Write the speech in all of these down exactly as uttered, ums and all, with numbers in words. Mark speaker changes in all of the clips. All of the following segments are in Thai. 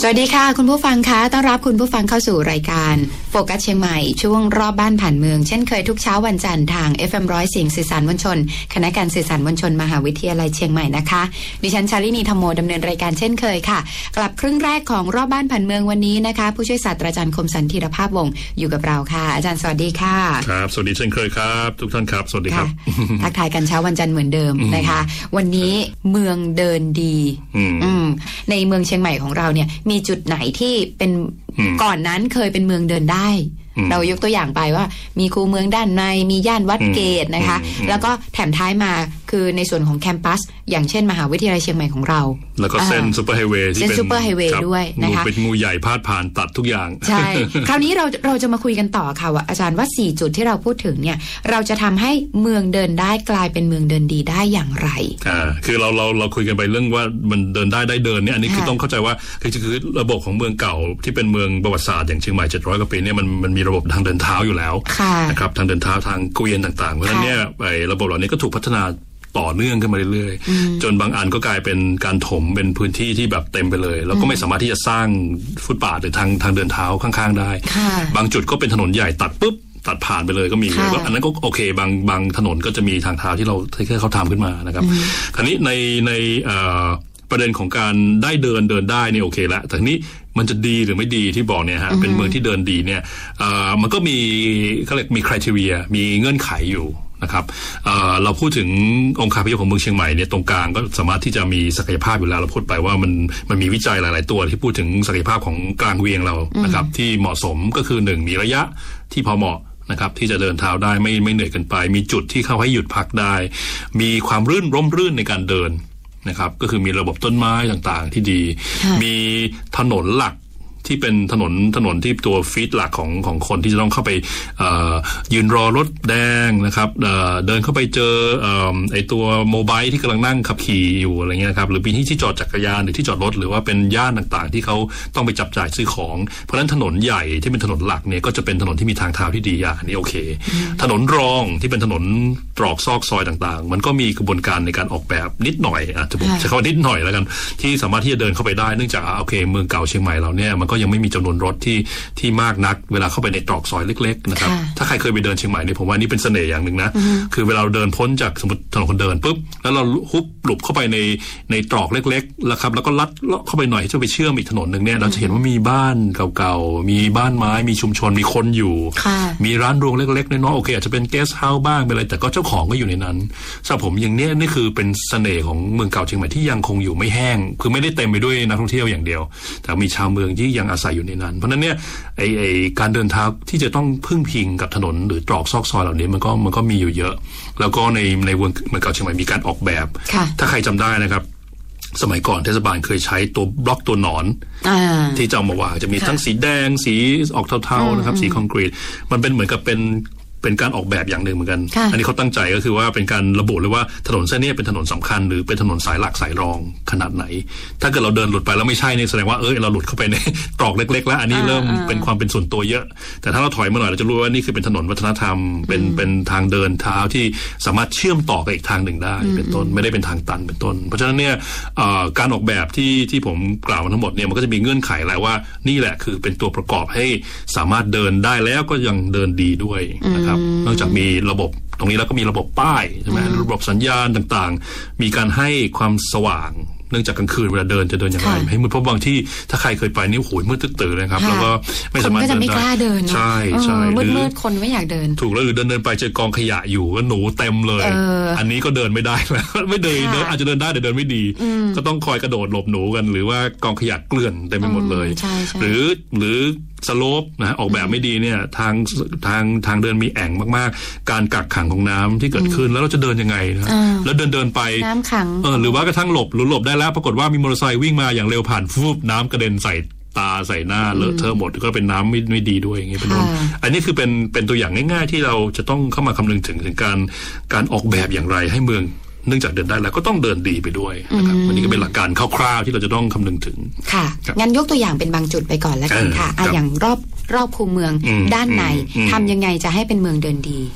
Speaker 1: สวัสดีค่ะคุณผู้ฟังคะต้อนรับคุณผู้ฟังเข้าสู่รายการโฟกัสเชียงใหม่ช่วงรอบบ้านผ่านเมืองเช่นเคยทุกเช้าวันจันทร์ทาง เอฟ เอ็ม หนึ่งร้อย เสียงสื่อสารมวลชนคณะการสื่อสารมวลชนมหาวิทยาลัยเชียงใหม่นะคะดิฉันชาลินีธรรมโมดำเนินรายการเช่นเคยค่ะกลับครึ่งแรกของรอบบ้านผ่านเมืองวันนี้นะคะผู้ช่วยศาสตราจารย์คมสันธีรภาพวงศ์อยู่กับเราค่ะอาจารย์สวัสดีค่ะ
Speaker 2: ครับสวัสดีเช่นเคยครับทุกท่านครับสวัสดีครับ
Speaker 1: ทักทายกันเช้าวันจันทร์เหมือนเดิมนะคะวันนี้เมืองเดินดีในเมืองเชียงใหม่ของเราเนี่ยมีจุดไหนที่เป็นก่อนนั้นเคยเป็นเมืองเดินได้เรายกตัวอย่างไปว่ามีคูเมืองด้านในมีย่านวัดเกตนะคะแล้วก็แถมท้ายมาคือในส่วนของแคมปัสอย่างเช่นมหาวิทยาลัยเชียงใหม่ของเรา
Speaker 2: แล้วก็เส้นซูเปอร์ไฮเวย์ที่เป็น
Speaker 1: เส้นซูเปอร์ไฮเวย์ด้วยนะคะ
Speaker 2: เป็นงูใหญ่พาดผ่านตัดทุกอย่าง
Speaker 1: ใช่คราวนี้เราเราจะมาคุยกันต่อค่ะว่าอาจารย์ว่าสี่จุดที่เราพูดถึงเนี่ยเราจะทำให้เมืองเดินได้กลายเป็นเมืองเดินดีได้อย่างไร
Speaker 2: อ่าคือเราเราเราคุยกันไปเรื่องว่ามันเดินได้ได้เดินเนี่ยอันนี้คือต้องเข้าใจว่าคือคือระบบของเมืองเก่าที่เป็นเมืองประวัติศาสตร์อย่างเชียงใหม่เจ็ดร้อยกว่าปีเนี่ยมันมันมีระบบทางเดินเท้าอยู่แล้วนะครับทางเดินเท้าทางเกวียนต่างๆเพราะฉะนั้นเนี่ยไอ้ระบบเหล่านี้ก็ถูกพัฒนาต่อเนื่องขึ้นมาเรื่อยๆจนบางอันก็กลายเป็นการถมเป็นพื้นที่ที่แบบเต็มไปเลยแล้วก็ไม่สามารถที่จะสร้างฟุตบาทหรือทางทางเดินเท้าข้างๆได้บางจุดก็เป็นถนนใหญ่ตัดปุ๊บตัดผ่านไปเลยก็มีแล้วอันนั้นก็โอเคบางบางถนนก็จะมีทางเท้าที่เราที่เขาทำขึ้นมานะครับคราวนี้ในในประเด็นของการได้เดินเดินได้เนี่ยโอเคแล้วแต่นี้มันจะดีหรือไม่ดีที่บอกเนี่ยฮะเป็นเมืองที่เดินดีเนี่ยมันก็มีเขาเรียกมีคุณทีเรียมีเงื่อนไขอยู่นะครับเ, เราพูดถึงองค์คาพยพของเมืองเชียงใหม่เนี่ยตรงกลางก็สามารถที่จะมีศักยภาพอยู่แล้วเราพูดไปว่ามันมันมีวิจัยหลายๆตัวที่พูดถึงศักยภาพของกลางเวียงเรานะครับที่เหมาะสมก็คือหนึ่งมีระยะที่พอเหมาะนะครับที่จะเดินเท้าได้ไม่ไม่เหนื่อยเกินไปมีจุดที่เข้าให้หยุดพักได้มีความรื่นร่มรื่นในการเดินนะครับก็คือมีระบบต้นไม้ต่างๆที่ดีมีถนนหลักที่เป็นถนนถนนที่ตัวฟีดหลักของของคนที่จะต้องเข้าไปยืนรอรถแดงนะครับ เ, เดินเข้าไปเจอไอตัวโมบายที่กำลังนั่งขับขี่อยู่อะไรเงี้ยครับหรือมีที่ที่จอดจักรยานหรือที่จอดรถหรือว่าเป็นย่านต่างๆที่เขาต้องไปจับจ่ายซื้อของเพราะฉะนั้นถนนใหญ่ที่เป็นถนนหลักเนี่ยก็จะเป็นถนนที่มีทางเท้าที่ดีอันนี้โอเคถนนรองที่เป็นถนนตรอกซอกซอยต่างๆมันก็มีกระบวนการในการออกแบบนิดหน่อยอาจจะผมใช้คำว่านิดหน่อยแล้วกันที่สามารถที่จะเดินเข้าไปได้เนื่องจากโอเคเมืองเก่าเชียงใหม่เราเนี่ยมันก็ยังไม่มีจำนวนรถที่ที่มากนักเวลาเข้าไปในตรอกซอยเล็กๆนะครับถ้าใครเคยไปเดินเชียงใหม่เนี่ยผมว่านี่เป็นเสน่ห์อย่างหนึ่งนะคือเวลาเราเดินพ้นจากสมมติถนนคนเดินปุ๊บแล้วเราฮุบหลุบเข้าไปในในตรอกเล็กๆแล้วครับแล้วก็ลัดเลาะเข้าไปหน่อยจะไปเชื่อมอีกถนนนึงเนี่ยเราจะเห็นว่ามีบ้านเก่าๆมีบ้านไม้มีชุมชนมีคนอยู่มีร้านรวงเล็กๆน้อยๆโอเคอาจจะเป็นเกสต์เฮาส์บ้างเป็นอะไรแต่ก็เจ้าของก็อยู่ในนั้นสำหรับผมอย่างนี้นี่คือเป็นเสน่ห์ของเมืองเก่าเชียงใหม่ที่ยังคงอยู่ไม่แห้งคือไม่ได้เต็มไปด้วยนักท่องเที่ยวอย่างเดียวแต่มีชาวเมืองที่ยังอาศัยอยู่ในนั้นเพราะนั้นเนี่ยไอไอการเดินเท้าที่จะต้องพึ่งพิงกับถนนหรือตรอกซอกซอยเหล่านี้มันก็มันก็มีอยู่เยอะแล้วก็ในในเมืองเมืองเก่าเชียงใหม่มีการออกแบบถ้าใครจำได้นะครับสมัยก่อนเทศบาลเคยใช้ตัวบล็อกตัวหนอนที่จะเอามาวางจะมีทั้งสีแดงสีออกเทาๆนะครับสีคอนกรีตมันเป็นเหมือนกับเป็นเป็นการออกแบบอย่างหนึ่งเหมือนกันอันนี้เขาตั้งใจก็คือว่าเป็นการระบุเลยว่าถนนเส้นนี้เป็นถนนสำคัญหรือเป็นถนนสายหลักสายรองขนาดไหนถ้าเกิดเราเดินหลุดไปแล้วไม่ใช่เนี่ยแสดงว่าเออเราหลุดเข้าไปในตรอกเล็กๆแล้วอันนี้เริ่มเป็นความเป็นส่วนตัวเยอะแต่ถ้าเราถอยมาหน่อยเราจะรู้ว่านี่คือเป็นถนนวัฒนธรรมเป็นเป็นทางเดินเท้าที่สามารถเชื่อมต่อกับอีกทางหนึ่งได้เป็นต้นไม่ได้เป็นทางตันเป็นต้นเพราะฉะนั้นเนี่ยการออกแบบที่ที่ผมกล่าวมาทั้งหมดเนี่ยมันก็จะมีเงื่อนไขแหละว่านี่แหละคือเป็นตัวประกอบให้สามารถเดินได้แล้วก็ยังเดินดีด้วยนะครับนอกจากมีระบบตรงนี้แล้วก็มีระบบป้ายใช่ไหมระบบสัญญาณต่างๆมีการให้ความสว่างเนื่องจากกลางคืนเวลาเดินจะเดินอย่างไรให้มืดเพราะบางที่ถ้าใครเคยไปนี่โหยมืดตึ๊ดตื่นเลยครับแล้วก็ไม่สามารถเดินได้ใช่ใช่
Speaker 1: มืดมืดคนไม่อยากเดิน
Speaker 2: ถูกแล้วหรือเดินเดินไปเจอกองขยะอยู่ก็หนูเต็มเลยอันนี้ก็เดินไม่ได้แล้วไม่เดินเดินอาจจะเดินได้แต่เดินไม่ดีก็ต้องคอยกระโดดหลบหนูกันหรือว่ากองขยะเกลื่อนเต็มไปหมดเลยหรือหรือสโลปนะออกแบบไม่ดีเนี่ยทางทางทางเดินมีแอ่งมากๆการกักขังของน้ำที่เกิดขึ้นแล้วเราจะเดินยังไงนะแล้วเดินเดินไป
Speaker 1: น้ำขัง
Speaker 2: เออหรือว่ากระทั่งหลบหรือหลบได้แล้วปรากฏว่ามีมอเตอร์ไซค์วิ่งมาอย่างเร็วผ่านฟูบน้ำกระเด็นใส่ตาใส่หน้าเลอะเทอะหมดก็เป็นน้ำไม่ไม่ดีด้วยอย่างเงี้ยเป็นต้นอันนี้คือเป็นเป็นตัวอย่างง่ายๆที่เราจะต้องเข้ามาคำนึงถึงถึงการการออกแบบอย่างไรให้เมืองเนื่องจากเดินได้แล้วก็ต้องเดินดีไปด้วยนะครับวันนี้ก็เป็นหลักการคร่าวๆที่เราจะต้องคำนึงถึง
Speaker 1: ค่ะงั้นยกตัวอย่างเป็นบางจุดไปก่อนแล้วกันค่ะอ่ะอย่างรอบรอบคูเมืองด้านในทำยังไงจะให้เป็นเมืองเดินดี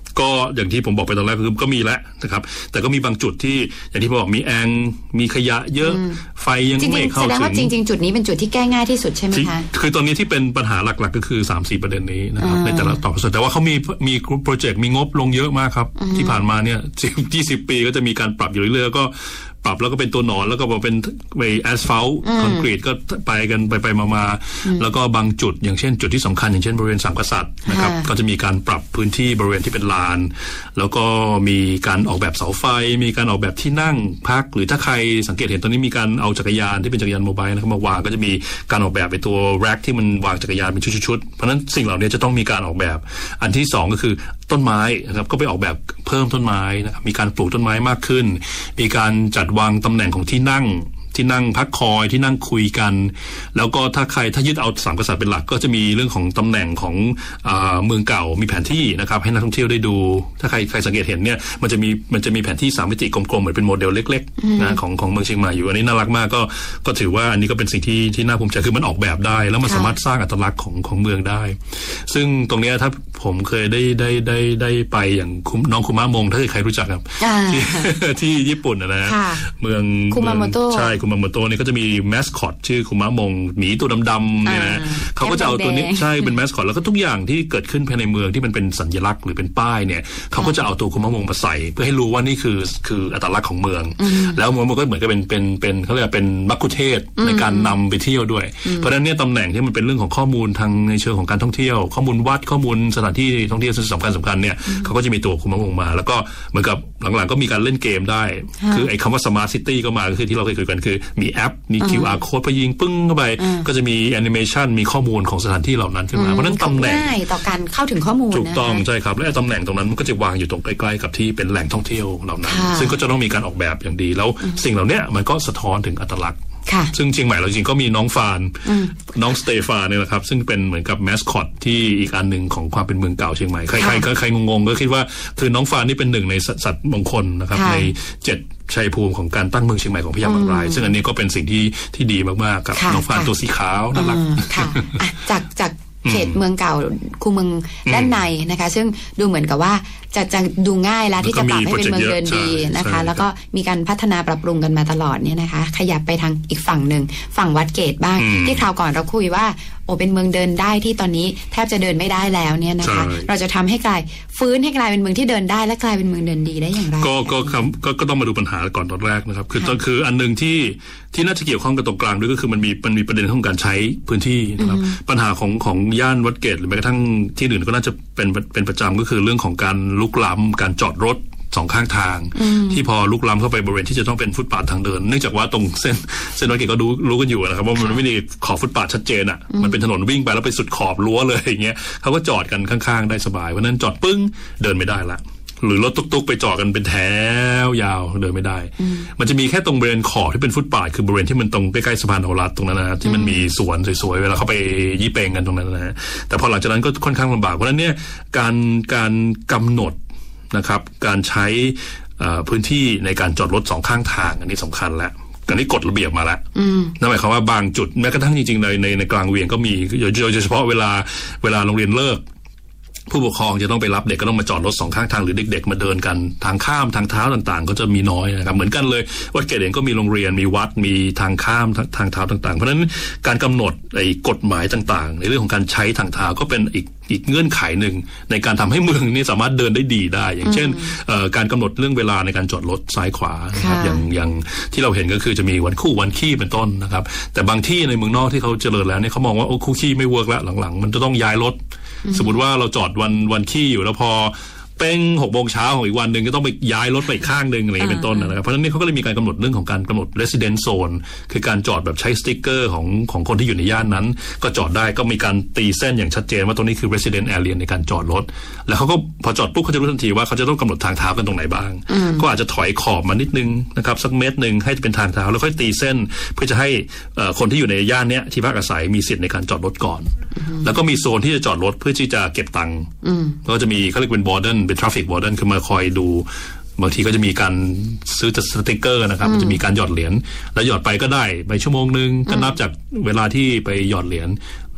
Speaker 2: ก็อย่างที่ผมบอกไปตอนแรกคือก็มีแล้วนะครับแต่ก็มีบางจุดที่อย่างที่บอกมีแองมีขยะเยอะไฟยังไม่เข้าถึงแสดง
Speaker 1: ว่าจริงๆจุดนี้เป็นจุดที่แก้ง่ายที่สุดใช่ไหมคะ
Speaker 2: คือตอนนี้ที่เป็นปัญหาหลักๆก็คือ สามสี่ ประเด็นนี้นะครับในแต่ละตอบส่วนแต่ว่าเขามีมีโปรเจกต์มีงบลงเยอะมากครับที่ผ่านมาเนี่ยยี่สิบปีก็จะมีการปรับอยู่เรื่อยๆก็ปรับแล้วก็เป็นตัวหนอนแล้วก็เป็นไปแอสฟัลต์คอนกรีตก็ไปกันไปไปมาๆแล้วก็บางจุดอย่างเช่นจุดที่สำคัญอย่างเช่นบริเวณสามกษัตริย์นะครับก็จะมีการปรับพื้นที่บริเวณที่เป็นลานแล้วก็มีการออกแบบเสาไฟมีการออกแบบที่นั่งพักหรือถ้าใครสังเกตเห็นตอนนี้มีการเอาจักรยานที่เป็นจักรยานโมบายนะครับมาวางก็จะมีการออกแบบไปตัวแร็คที่มันวางจักรยานเป็นชุดๆเพราะฉะนั้นสิ่งเหล่านี้จะต้องมีการออกแบบอันที่สองก็คือต้นไม้นะครับก็ไปออกแบบเพิ่มต้นไม้นะครับมีการปลูกต้นไม้มากขึ้นมีการจัดวางตำแหน่งของที่นั่งที่นั่งพักคอยที่นั่งคุยกันแล้วก็ถ้าใครถ้ายึดเอาสามกษัตริย์เป็นหลักก็จะมีเรื่องของตำแหน่งของอ่าเมืองเก่ามีแผนที่นะครับให้นักท่องเที่ยวได้ดูถ้าใครใครสังเกตเห็นเนี่ยมันจะมีมันจะมีแผนที่สามมิติกลมๆเหมือนเป็นโมเดลเล็กๆนะของของเมืองเชียงใหม่อยู่อันนี้น่ารักมากก็ก็ถือว่าอันนี้ก็เป็นสิ่งที่ที่น่าภูมิใจคือมันออกแบบได้แล้วมันสามารถสร้างอัตลักษณ์ของของเมืองได้ซึ่งตรงนี้ถ้าผมเคยได้ได้ได้ได้ไปอย่างน้องคุมะมงถ้าใครรู้จักครับที่ที่ญี่ปุ่นนะเมือง
Speaker 1: คุมาโมโตะ
Speaker 2: ใช่คุมาโมโตะนี่ก็จะมีแมสคอตชื่อคุมะมงหมีตัวดำๆเนี่ยนะเขาก็จะเอาตัวนี้ใช่เป็นแมสคอตแล้วก็ทุกอย่างที่เกิดขึ้นภายในเมืองที่มันเป็นสัญลักษณ์หรือเป็นป้ายเนี่ยเขาก็จะเอาตัวคุมะมงมาใส่เพื่อให้รู้ว่านี่คือคืออัตลักษณ์ของเมืองแล้วมันก็เหมือนกับเป็นเป็นเป็นเขาเรียกเป็นมัคคุเทศก์ในการนำไปเที่ยวด้วยเพราะฉะนั้นเนี่ยตำแหน่งที่มันเป็นเรื่องของข้อมูลทางในเชิงของการท่องเที่ยวข้อมูลวัดข้อมูลสถานที่ท่องเที่ยวสำคัญสำคัญเนี่ยเขาก็จะมีตัวคุมะมงมาแล้วก็เหมือนกับหลังๆก็มีการเล่นเกมได้คือไอ้คำว่า Smart City ก็มาคือที่เราเคยคุยกันคือมีแอปมี คิว อาร์ Code พอยิงปึ้งเข้าไปก็จะมีแอนิเมชันมีข้อมูลของสถานที่เหล่านั้นขึ้นมาเพราะนั้นตำแหน่ง
Speaker 1: ง่ายต่อการเข้าถึงข้อมูล
Speaker 2: ถูกต้องใช่ครับและตำแหน่งตรงนั้นมันก็จะวางอยู่ตรงใกล้ๆกับที่เป็นแหล่งท่องเที่ยวเหล่านั้นซึ่งก็จะต้องมีการออกแบบอย่างดีแล้วสิ่งเหล่านี้มันก็สะท้อนถึงอัตลักษณ์ซึ่งเชียงใหม่เราจริงก็มีน้องฟานน้องสเตฟานเนี่ยแหละครับซึ่งเป็นเหมือนกับแมสคอตที่อีกอันหนึ่งของความเป็นเมืองเก่าเชียงใหม่ใครๆก็ใครงงๆก็คิดว่าคือน้องฟานนี่เป็นหนึ่งในสัตว์มงคลนะครับในเจ็ดชัยภูมิของการตั้งเมืองเชียงใหม่ของพญาบางรายซึ่งอันนี้ก็เป็นสิ่งที่ที่ดีมากๆกับน้องฟานตัวสีขาวน่ารัก
Speaker 1: จากจากเขตเมืองเก่าคูเมืองด้านในนะคะซึ่งดูเหมือนกับว่าจะจะดูง่ายแล้วที่จะปรับให้เป็นเมืองเดินดีนะคะแล้วก็มีการพัฒนาปรับปรุงกันมาตลอดเนี่ยนะคะขยับไปทางอีกฝั่งหนึ่งฝั่งวัดเกตบ้างที่คราวก่อนเราคุยว่าโอ้เป็นเมืองเดินได้ที่ตอนนี้แทบจะเดินไม่ได้แล้วเนี่ยนะคะเราจะทำให้กลายฟื้นให้กลายเป็นเมืองที่เดินได้และกลายเป็นเมืองเดินดีได้อย่างไร
Speaker 2: ก็ก็ก็ก็ต้องมาดูปัญหาก่อนตอนแรกนะครับคือตอนคืออันนึงที่ที่น่าจะเกี่ยวข้องกับตรงกลางด้วยก็คือมันมีมันมีประเด็นของการใช้พื้นที่นะครับปัญหาของของย่านวัดเกตหรือแม้กระทั่งที่อื่นก็น่าจะเป็นเป็นประจำก็คือเรื่องของการลุกล้ำการจอดรถสองข้างทางที่พอลุกล้ำเข้าไปบริเวณที่จะต้องเป็นฟุตบาททางเดินเนื่องจากว่าตรงเส้นเส้นวัดเกตก็รู้รู้กันอยู่นะครับว่ามันไม่ได้ขอบฟุตบาทชัดเจนอ่ะมันเป็นถนนวิ่งไปแล้วไปสุดขอบรั้วเลยอย่างเงี้ยเขาก็จอดกันข้างๆได้สบายเพราะนั้นจอดปึ้งเดินไม่ได้ละหรือรถตุ๊กๆไปจอดกันเป็นแถวยาวเดินไม่ได้มันจะมีแค่ตรงบริเวณขอบที่เป็นฟุตบาทคือบริเวณที่มันตรงใกล้ๆสะพานโอรัสตรงนั้นนะที่มันมีสวนสวยๆเวลาเขาไปยี่เปงกันตรงนั้นนะแต่พอหลังจากนั้นก็ค่อนข้างลำบากเพราะฉะนั้นเนี่ยการการกำหนดนะครับการใช้พื้นที่ในการจอดรถสองข้างทางอันนี้สำคัญแล้วอันนี้กฎระเบียบมาแล้วนั่นหมายความว่าบางจุดแม้กระทั่งจริงๆในในในกลางเวียงก็มีโดยเฉพาะเวลาเวลาโรงเรียนเลิกผู้ปกครองจะต้องไปรับเด็กก็ต้องมาจอดรถสองข้างทางหรือเด็กๆมาเดินกันทางข้ามทางเท้าต่างๆก็จะมีน้อยนะครับเหมือนกันเลยวัดเกตเองก็มีโรงเรียนมีวัดมีทางข้ามทางเท้าต่างๆเพราะฉะนั้นการกำหนดไอ้กฎหมายต่างๆในเรื่องของการใช้ทางเท้าก็เป็นอีกอีกเงื่อนไขหนึ่งในการทำให้เมืองนี้สามารถเดินได้ดีได้อย่างเช่นการกำหนดเรื่องเวลาในการจอดรถซ้ายขวานะครับอย่างอย่างที่เราเห็นก็คือจะมีวันคู่วันขี้เป็นต้นนะครับแต่บางที่ในเมืองนอกที่เขาเจริญแล้วเนี่ยเขามองว่าโอ้คู่ขี้ไม่เวิร์กแล้วหลังๆมันจะต้องย้ายรถสมมติว่าเราจอดวันวันขี้อยู่แล้วพอเป้งหกโมงเช้าของอีกวันหนึ่งก็ต้องไปย้ายรถไปข้างหนึ่งอะไรเป็นต้นนะครับเพราะฉะนั้นนี่เขาก็เลยมีการกำหนดเรื่องของการกำหนด resident zone คือการจอดแบบใช้สติ๊กเกอร์ของของคนที่อยู่ในย่านนั้นก็จอดได้ก็มีการตีเส้นอย่างชัดเจนว่าตรงนี้คือ resident area ในการจอดรถแล้วเขาก็พอจอดปุ๊บเขาจะรู้ทันทีว่าเขาจะต้องกำหนดทางเท้ากันตรงไหนบ้างก็อาจจะถอยขอบมานิดนึงนะครับสักเมตรนึงให้เป็นทางเท้าแล้วค่อยตีเส้นเพื่อจะให้คนที่อยู่ในย่านเนี้ยที่พักอาศัยมีสิทธิ์ในการจอดรถก่อนแล้วก็มีโซนที่จะจอดรถเพื่อที่จะเก็บตังค์ก็จะมีเขาเรียกเป็น warden เป็น traffic warden คือมาคอยดูบางทีก็จะมีการซื้อสติ๊กเกอร์นะครับมันจะมีการหยอดเหรียญแล้วหยอดไปก็ได้ไปชั่วโมงนึงก็นับจากเวลาที่ไปหยอดเหรียญ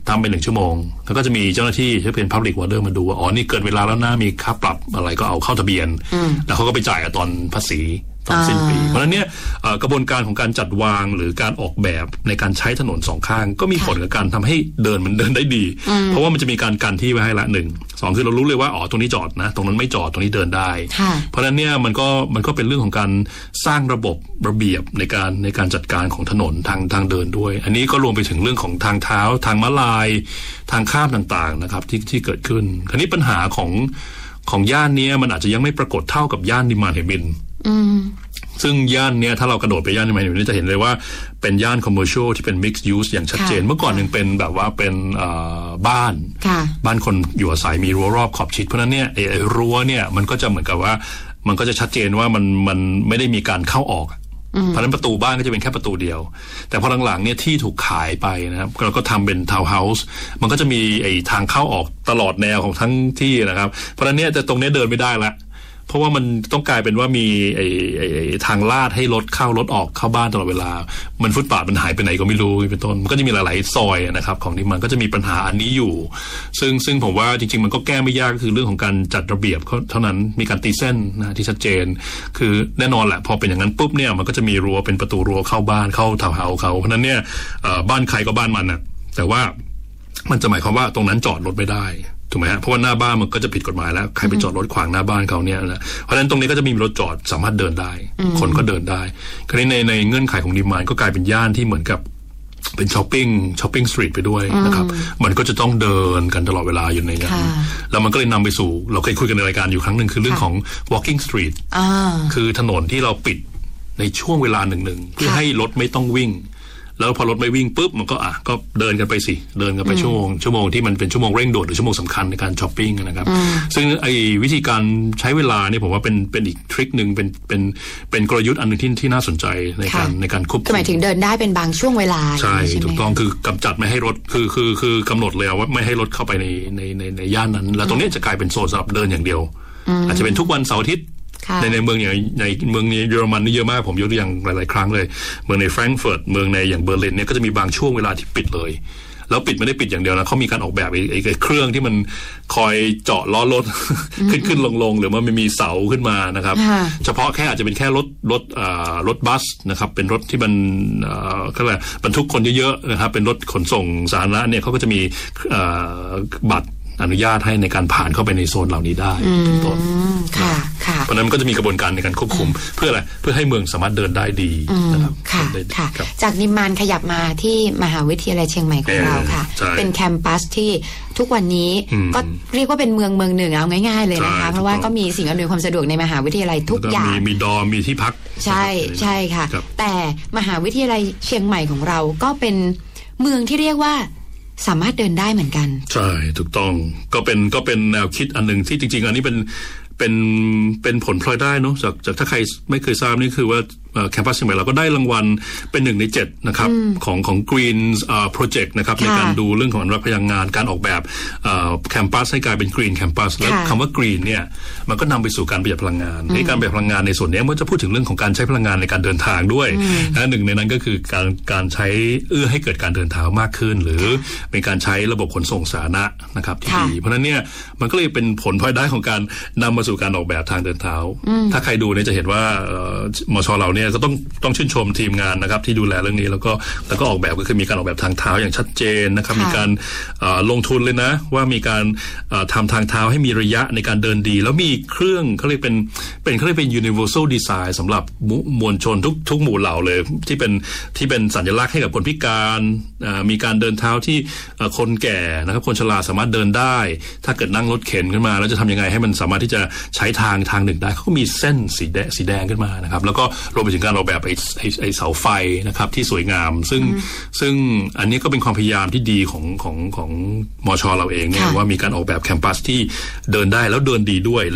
Speaker 2: ทำไปหนึ่งชั่วโมงแล้วก็จะมีเจ้าหน้าที่ที่เป็น Public Order มาดูว่าอ๋อนี่เกินเวลาแล้วนะมีค่าปรับอะไรก็เอาเข้าทะเบียนแล้วเขาก็ไปจ่ายตอนภาษีตอนสิ้นปีเพราะฉะนั้นเนี่ยกระบวนการของการจัดวางหรือการออกแบบในการใช้ถนนสองข้างก็มีผลกับการทำให้เดินมันเดินได้ดีเพราะว่ามันจะมีการกันที่ไว้ให้ละหนึ่งสองคือเรารู้เลยว่าอ๋อตรงนี้จอดนะตรงนั้นไม่จอดตรงนี้เดินได้เพราะฉะนั้นเนี่ยมันก็มันก็เป็นเรื่องของการสร้างระบบระเบียบในการในการจัดการของถนนทางทางเดินด้วยอันนี้ก็รวมไปถึงเรื่องของทางเท้าทางม้าลายทางข้ามต่างๆนะครับที่ที่เกิดขึ้นคราวนี้ปัญหาของของย่านนี้มันอาจจะยังไม่ปรากฏเท่ากับย่านนิมานเหมินซึ่งย่านเนี้ยถ้าเรากระโดดไปย่านนิมานเหมินจะเห็นเลยว่าเป็นย่านคอมเมอร์เชียลที่เป็น mixed use อย่างชัดเจนเมื่อก่อนยังเป็นแบบว่าเป็นบ้านบ้านคนอยู่อาศัยมีรั้วรอบขอบชิดเพราะนั้นเนี่ยไอ้รั้วเนี่ยมันก็จะเหมือนกับว่ามันก็จะชัดเจนว่ามันมันไม่ได้มีการเข้าออกเพราะฉะนั้นประตูบ้านก็จะเป็นแค่ประตูเดียวแต่พอหลังๆเนี่ยที่ถูกขายไปนะครับเราก็ทำเป็นทาวน์เฮาส์มันก็จะมีไอ้ทางเข้าออกตลอดแนวของทั้งที่นะครับเพราะฉะนั้นเนี่ยแต่ตรงนี้เดินไม่ได้ละเพราะว่ามันต้องกลายเป็นว่ามีไอ้ไอ้ทางลาดให้รถเข้ารถออกเข้าบ้านตลอดเวลามันฟุตบาทมันหายไปไหนก็ไม่รู้เป็นต้นมันก็จะมีหลายๆซอยนะครับของที่มันก็จะมีปัญหาอันนี้อยู่ซึ่งซึ่งผมว่าจริงๆมันก็แก้ไม่ยากก็คือเรื่องของการจัดระเบียบเท่านั้นมีการตีเส้นนะที่ชัดเจนคือแน่นอนแหละพอเป็นอย่างนั้นปุ๊บเนี่ยมันก็จะมีรั้วเป็นประตูรั้วเข้าบ้านเข้าทาวน์เฮาส์เขาเพราะนั้นเนี่ยบ้านใครก็บ้านมันนะแต่ว่ามันจะหมายความว่าตรงนั้นจอดรถไม่ได้ถูกไหมฮะเพราะว่าหน้าบ้านมันก็จะผิดกฎหมายแล้วใครไปจอดรถขวางหน้าบ้านเขาเนี่ยนะเพราะฉะนั้นตรงนี้ก็จะมีรถจอดสามารถเดินได้คนก็เดินได้คราวนี้ในในเงื่อนไขของดีมานด์ก็กลายเป็นย่านที่เหมือนกับเป็นช้อปปิ้งช้อปปิ้งสตรีทไปด้วยนะครับมันก็จะต้องเดินกันตลอดเวลาอยู่ในนั้นแล้วมันก็เลยนำไปสู่เราเคยคุยกันในรายการอยู่ครั้งหนึ่งคือเรื่องของ walking street คือถนนที่เราปิดในช่วงเวลาหนึ่งๆเพื่อให้รถไม่ต้องวิ่งแล้วพอรถไม่วิ่งปุ๊บมันก็อ่ะก็เดินกันไปสิเดินกันไปชั่วโมงชั่วโมงที่มันเป็นชั่วโมงเร่งด่วนหรือชั่วโมงสำคัญในการช้อปปิ้งนะครับซึ่งไอ้วิธีการใช้เวลาเนี่ยผมว่าเป็นเป็นอีกทริคนึงเป็นเป็นเป็นกลยุทธ์อันนึงที่ที่น่าสนใจในการในการควบคุม
Speaker 1: หมายถึงเดินได้เป็นบางช่วงเวลา
Speaker 2: ใช่ถูกต้องคือกำจัดไม่ให้รถคือคือคือกำหนดเลยว่าไม่ให้รถเข้าไปในในในในย่านนั้นแล้วตรงนี้จะกลายเป็นโซนสำหรับเดินอย่างเดียวอาจจะเป็นทุกวันเสาร์อาทิตย์ในในเมืองอย่างในเมืองเยอรมันนี่เยอะมากผมยกตัวอย่างหลายๆครั้งเลยเมืองในแฟรงก์เฟิร์ตเมืองในอย่างเบอร์ลินเนี่ยก็จะมีบางช่วงเวลาที่ปิดเลยแล้วปิดไม่ได้ปิดอย่างเดียวนะเขามีการออกแบบไอ้ไอ้เครื่องที่มันคอยเจาะล้อรถขึ้นขึ้นลงลงหรือว่ามันมีเสาขึ้นมานะครับเฉพาะแค่อาจจะเป็นแค่รถรถอ่ารถบัสนะครับเป็นรถที่มันอ่าก็เลยบรรทุกคนเยอะๆนะครับเป็นรถขนส่งสาธารณะเนี่ยเขาก็จะมีอ่าบัตรอนุญาตให้ในการผ่านเข้าไปในโซนเหล่านี้ได้เป็นต้น
Speaker 1: ค่ะค่ะ
Speaker 2: เพราะนั้นก็จะมีกระบวนการในการควบคุมเพื่ออะไรเพื่อให้เมืองสามารถเดินได้ดีนะครับ
Speaker 1: ค่ะค่ะจากนิมมานขยับมาที่มหาวิทยาลัยเชียงใหม่ของเราค่ะเป็นแคมปัสที่ทุกวันนี้ก็เรียกว่าเป็นเมืองเมืองหนึ่งเอาง่ายๆเลยนะคะเพราะว่าก็มีสิ่งอำนวยความสะดวกในมหาวิทยาลัยทุกอย่าง
Speaker 2: มีมีดอมมีที่พัก
Speaker 1: ใช่ใช่ค่ะแต่มหาวิทยาลัยเชียงใหม่ของเราก็เป็นเมืองที่เรียกว่าสามารถเดินได้เหมือนกัน
Speaker 2: ใช่ถูกต้องก็เป็นก็เป็นแนวคิดอันหนึ่งที่จริงๆอันนี้เป็นเป็นเป็นผลพลอยได้เนาะจากจากถ้าใครไม่เคยทราบนี่คือว่าแคมปัสเชียงใหม่เราก็ได้รางวัลเป็นหนึ่งในเจ็ดนะครับของของ Green Project นะครับในการดูเรื่องของอนุรักษ์พลังงานการออกแบบแคมปัสให้กลายเป็น Green Campus แล้วคำว่า Green เนี่ยมันก็นำไปสู่การประหยัดพลังงานในการประหยัดพลังงานในส่วนนี้มันจะพูดถึงเรื่องของการใช้พลังงานในการเดินทางด้วยนะหนึ่งในนั้นก็คือการการใช้เอื้อให้เกิดการเดินทางมากขึ้นหรือเป็นการใช้ระบบขนส่งสาธารณะนะครับที่ดีเพราะนั้นเนี่ยมันก็เลยเป็นผลพลอยได้ของการนำมาสู่การออกแบบทางเดินเท้าถ้าใครดูเนี่ยจะเห็นว่ามช.เราเนี่ยก็ต้องต้องชื่นชมทีมงานนะครับที่ดูแลเรื่องนี้แล้วก็แล้วก็ออกแบบก็คือมีการออกแบบทางเท้าอย่างชัดเจนนะครับมีการลงทุนเลยนะว่ามีการทำทางเท้าให้มีระยะในการเดินดีแล้วมีเครื่องเขาเรียกเป็นเป็นเขาเรียกเป็น universal design สำหรับมวลชนทุกทุกหมู่เหล่าเลยที่เป็นที่เป็นสัญลักษณ์ให้กับคนพิการมีการเดินเท้าที่คนแก่นะครับคนชราสามารถเดินได้ถ้าเกิดนั่งรถเข็นขึ้นมาแล้วจะทำยังไงให้มันสามารถที่จะใช้ทางทางหนึ่งได้เขาก็มีเส้นสีแดงสีแดงขึ้นมานะครับแล้วก็รวมไปถึงการออกแบบไอ้ไอ้ไอ้เสาไฟนะครับที่สวยงามซึ่งซึ่งอันนี้ก็เป็นความพยายามที่ดีของของของมช.เราเองเนี่ยว่ามีการออกแบบแคมปัสที่เดินได้แล้วเดินดีด้วยแล้ว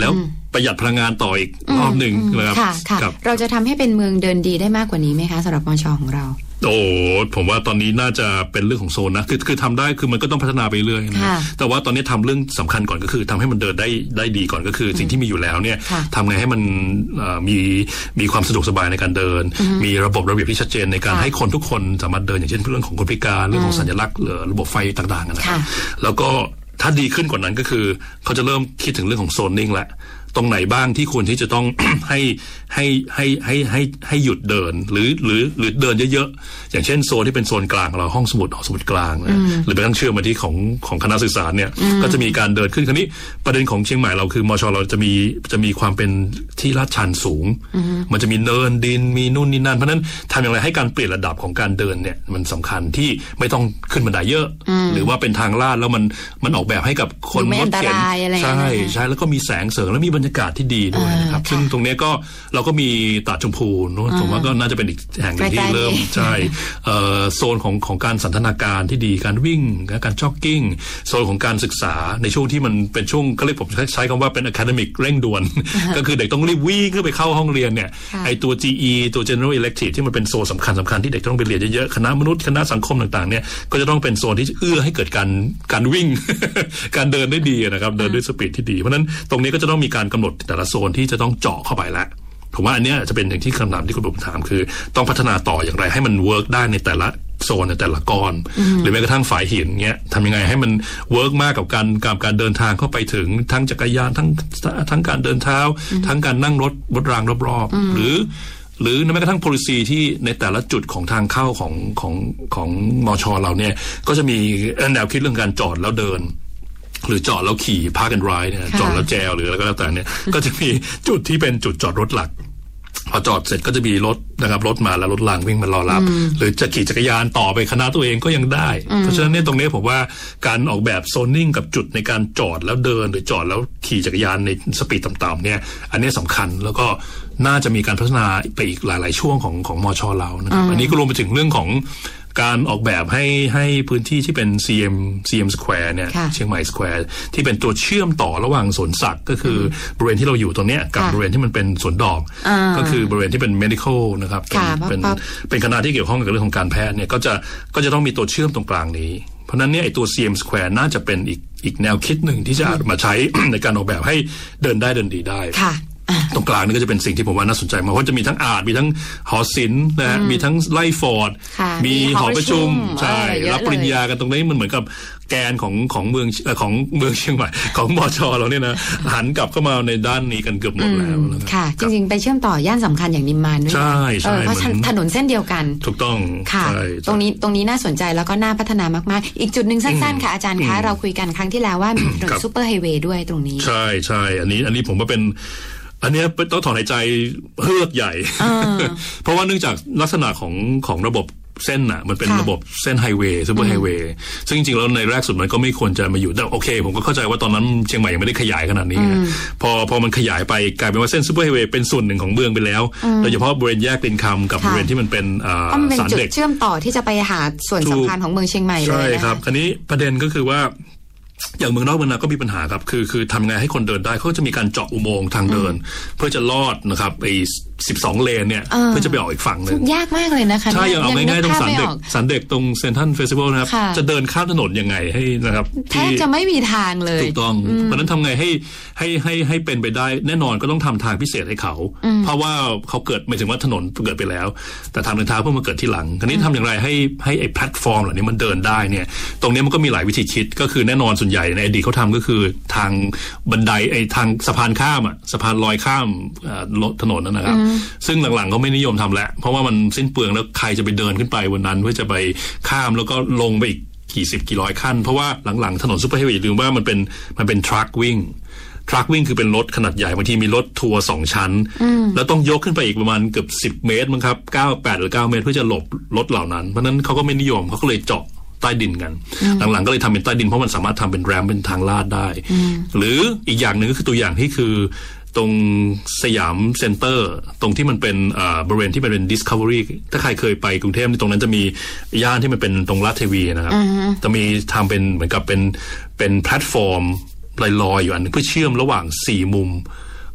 Speaker 2: ประหยัดพลังงานต่ออีกรอบหนึ่งนะครับ
Speaker 1: ค่ะเราจะทำให้เป็นเมืองเดินดีได้มากกว่านี้ไหมคะสำหรับมช.ของเรา
Speaker 2: โอ้ผมว่าตอนนี้น่าจะเป็นเรื่องของโซนนะคือคือทำได้คือมันก็ต้องพัฒนาไปเรื่อยนะแต่ว่าตอนนี้ทำเรื่องสำคัญก่อนก็คือทำให้มันเดินได้ได้ดีก่อนก็คือสิ่งที่มีอยู่แล้วเนี่ยทำไงให้มันมีมีความสะดวกสบายในการเดินมีระบบระเบียบที่ชัดเจนในการให้คนทุกคนสามารถเดินอย่างเช่นเรื่องของคนพิการเรื่องของสัญลักษณ์ระบบไฟต่างๆนะครับแล้วก็ถ้าดีขึ้นกว่านั้นก็คือเขาจะเริ่มคิดถึงเรื่องของโซนนิ่งแล้วตรงไหนบ้างที่ควรที่จะต้อง ให้ให้ให้ให้ให้ให้หยุดเดินหรือหรือหรือเดินเยอะๆอย่างเช่นโซนที่เป็นโซนกลางเราห้องสมุดห้องสมุดกลางนะหรือไปตั้งเชื่อมมาที่ของของคณะศึกษาเนี่ยก็จะมีการเดินขึ้นคราวนี้ประเด็นของเชียงใหม่เราคือมช.เราจะมีจะมีความเป็นที่ลาดชันสูงมันจะมีเนินดินมีนู่นนี่นั่นเพราะนั้นทำอย่างไรให้การเปลี่ยนระดับของการเดินเนี่ยมันสำคัญที่ไม่ต้องขึ้นบันไดเยอะหรือว่าเป็นทางลาดแล้วมันมันออกแบบให้กับคน
Speaker 1: รถเข็น
Speaker 2: ใช่ใช่แล้วก็มีแสงเสริงแล้วมีบรรยากาศที่ดีด้วยนะครับซึ่งตรงนี้ก็เราก็มีตาดชมพูเนอะผมว่าก็น่าจะเป็นอีกแห่งที่เริ่มใช่โซนของของการสันทนาการที่ดีการวิ่งการจ็อกกิ้งโซนของการศึกษาในช่วงที่มันเป็นช่วงก็เรียกผมใช้คำว่าเป็น academic เร่งด่วนก็คือเด็กต้องรีบวิ่งขึ้นไปเข้าห้องเรียนเนี่ยไอตัว จี อี ตัว general elective ที่มันเป็นโซนสำคัญสำคัญที่เด็กต้องไปเรียนเยอะๆคณะมนุษย์คณะสังคมต่างๆเนี่ยก็จะต้องเป็นโซนที่เอื้อให้เกิดการการวิ่ง การเดินได้ดีนะครับเดินด้วยสปีดที่ดีเพราะนั้นตรงนี้ก็จะต้องมีการกำหนดแต่ละโซนที่จะต้องเจาะเข้าไปแล้วผมว่าอันนี้จะเป็นอย่างที่คำถามที่คุณบุ๋มถามคือต้องพัฒนาต่ออย่างไรให้มันเวิร์กได้ในแต่ละโซนในแต่ละก้อนหรือแม้กระทั่งฝายหินเงี้ยทำยังไงให้มันเวิร์กมากกับการกับการเดินทางเข้าไปถึงทั้งจักรยานทั้งทั้งการเดินเท้าทั้งการนั่งรถรถรางรอบๆหรือหรือแม้กระทั่ง policy ที่ในแต่ละจุดของทางเข้าของของของมช.เราเนี่ยก็จะมีแนวคิดเรื่องการจอดแล้วเดินหรือจอดแล้วขี่ park and ride เนี่ยจอดแล้วแจวหรืออะไรก็แล้วแต่เนี่ยก็จะมีจุดที่เป็นจุดจอดรถหลักพอจอดเสร็จก็จะมีรถนะครับรถมาแล้วรถรางวิ่งมารอรับหรือจะขี่จักรยานต่อไปคณะตัวเองก็ยังได้เพราะฉะนั้นเนี่ยตรงนี้ผมว่าการออกแบบโซนนิ่งกับจุดในการจอดแล้วเดินหรือจอดแล้วขี่จักรยานในสปีดต่ำๆเนี่ยอันนี้สำคัญแล้วก็น่าจะมีการพัฒนาไปอีกหลายๆช่วงของของมช.เรานะครับอันนี้ก็รวมไปถึงเรื่องของการออกแบบให้ให้พื้นที่ที่เป็น ซี เอ็ม ซี เอ็ม Square เนี่ยเชียงใหม่ Square ที่เป็นตัวเชื่อมต่อระหว่างสวนสัตว์ก็คือบริเวณที่เราอยู่ตรงเนี้ยกับบริเวณที่มันเป็นสวนดอกก็คือบริเวณที่เป็น medical นะครับเป็นเป็นคณะที่เกี่ยวข้องกับเรื่องของการแพทย์เนี่ยก็จะก็จะต้องมีตัวเชื่อมตรงกลางนี้เพราะนั้นเนี่ยไอ้ตัว ซี เอ็ม Square น่าจะเป็นอีกอีกแนวคิดหนึ่งที่จะมาใช้ ในการออกแบบให้เดินได้เดินดีได้ตรงกลางนี่ก็จะเป็นสิ่งที่ผมว่าน่าสนใจมากเพราะจะมีทั้งอาร์ตมีทั้งหอศิลป์นะฮะมีทั้งไล่ฟอร์ดมีหอประชุมใช่รับปริญญากันตรงนี้มันเหมือนกับแกนของของเมืองของเมืองเชียงใหม่ของมช.เราเนี่ยนะหันกลับเข้ามาในด้านนี้กันเกือบหมดแล้ว
Speaker 1: ค่ะจริงๆไปเชื่อมต่อย่านสำคัญอย่างนิมมานด้วย
Speaker 2: ใช่ใช่
Speaker 1: เพราะถนนเส้นเดียวกัน
Speaker 2: ถูกต้อง
Speaker 1: ค่ะตรงนี้ตรงนี้น่าสนใจแล้วก็น่าพัฒนามากๆอีกจุดหนึ่งสั้นๆค่ะอาจารย์คะเราคุยกันครั้งที่แล้วว่ามีถนนซุปเปอร์ไฮเวย์ด้วยตรงนี้
Speaker 2: ใช่ใช่อันนี้อันนี้ผมว่าเป็นอันนี้ต้องถอนหายใจเฮือกใหญ่ เพราะว่าเนื่องจากลักษณะของของระบบเส้นน่ะมันเป็นระบบเส้นไฮเวย์ซุปเปอร์ไฮเวย์ซึ่งจริงๆแล้วในแรกสุดมันก็ไม่ควรจะมาอยู่แต่โอเคผมก็เข้าใจว่าตอนนั้นเชียงใหม่ยังไม่ได้ขยายขนาดนี้พอพอมันขยายไปกลายเป็นว่าเส้นซุปเปอร์ไฮเวย์เป็นส่วนหนึ่งของเมืองไปแล้วโดยเฉพาะบริเวณแยกตินคำกับบริเวณที่มันเป็น
Speaker 1: สารเด็กเชื่อมต่อที่จะไปหาส่วนสำคัญของเมืองเชียงใหม่เลย
Speaker 2: ใช่ครับคราวนี้ประเด็นก็คือว่าอย่างเมืองนอกเมืองนาก็มีปัญหาครับคือคือทำไงให้คนเดินได้เขาจะมีการเจาะอุโมงค์ทางเดินเพื่อจะลอดนะครับไอ้สิบสองเลนเนี่ยเพื่อจะไปออกอีกฝั่งนึง
Speaker 1: ยากมากเลยนะคะ
Speaker 2: ใช่อย่างเอาง่ายๆตรงสันเด็กสันเด็กตรงเซ็นทรัลเฟสติวัลนะครับจะเดินข้ามถนนยังไงให้นะครับ
Speaker 1: แทบจะไม่มีทางเลย
Speaker 2: ถูกต้องเพราะนั้นทำไงให้ให้ให้ให้เป็นไปได้แน่นอนก็ต้องทำทางพิเศษให้เขาเพราะว่าเขาเกิดหมายถึงว่าถนนเกิดไปแล้วแต่ทางเดินเท้าเพิ่งมาเกิดที่หลังคราวนี้ทำอย่างไรให้ให้ไอ้แพลตฟอร์มเหล่านี้มันเดินได้เนี่ยตรงนี้มันก็มีหลายวิธีคิดก็คือแน่นอนส่วนใหญ่ในอดีตเขาทำก็คือทางบันไดไอ้ทางสะพานข้ามอ่ะสะพานลอยข้ามถนนนั่นนะครับซึ่งหลังๆเขาไม่นิยมทำแล้วเพราะว่ามันสิ้นเปลืองแล้วใครจะไปเดินขึ้นไปวันนั้นเพื่อจะไปข้ามแล้วก็ลงไปอีกกี่สิบกี่ร้อยขั้นเพราะว่าหลังๆถนนซุปเปอร์ไฮเวย์ลืมว่ามันเป็นมันเป็นทรัควิ่งทรัควิ่งคือเป็นรถขนาดใหญ่บางทีมีรถทัวร์สองชั้นแล้วต้องยกขึ้นไปอีกประมาณเกือบสิบเมตรมั้งครับเก้า แปดหรือเก้าเมตรเพื่อจะหลบรถเหล่านั้นเพราะนั้นเขาก็ไม่นิยมเขาก็เลยเจาะใต้ดินกันหลังๆก็เลยทำเป็นใต้ดินเพราะมันสามารถทำเป็นแรมเป็นทางลาดได้หรืออีกอย่างหนึ่งก็คือตัวอย่างที่คือตรงสยามเซ็นเตอร์ตรงที่มันเป็นบริเวณที่มันเป็น Discovery ถ้าใครเคยไปกรุงเทพตรงนั้นจะมีย่านที่มันเป็นตรงลาดเทวีนะครับจะมีทำเป็นเหมือนกับเป็นเป็นแพลตฟอร์มลอยๆอยู่อันนึงเพื่อเชื่อมระหว่างสี่มุม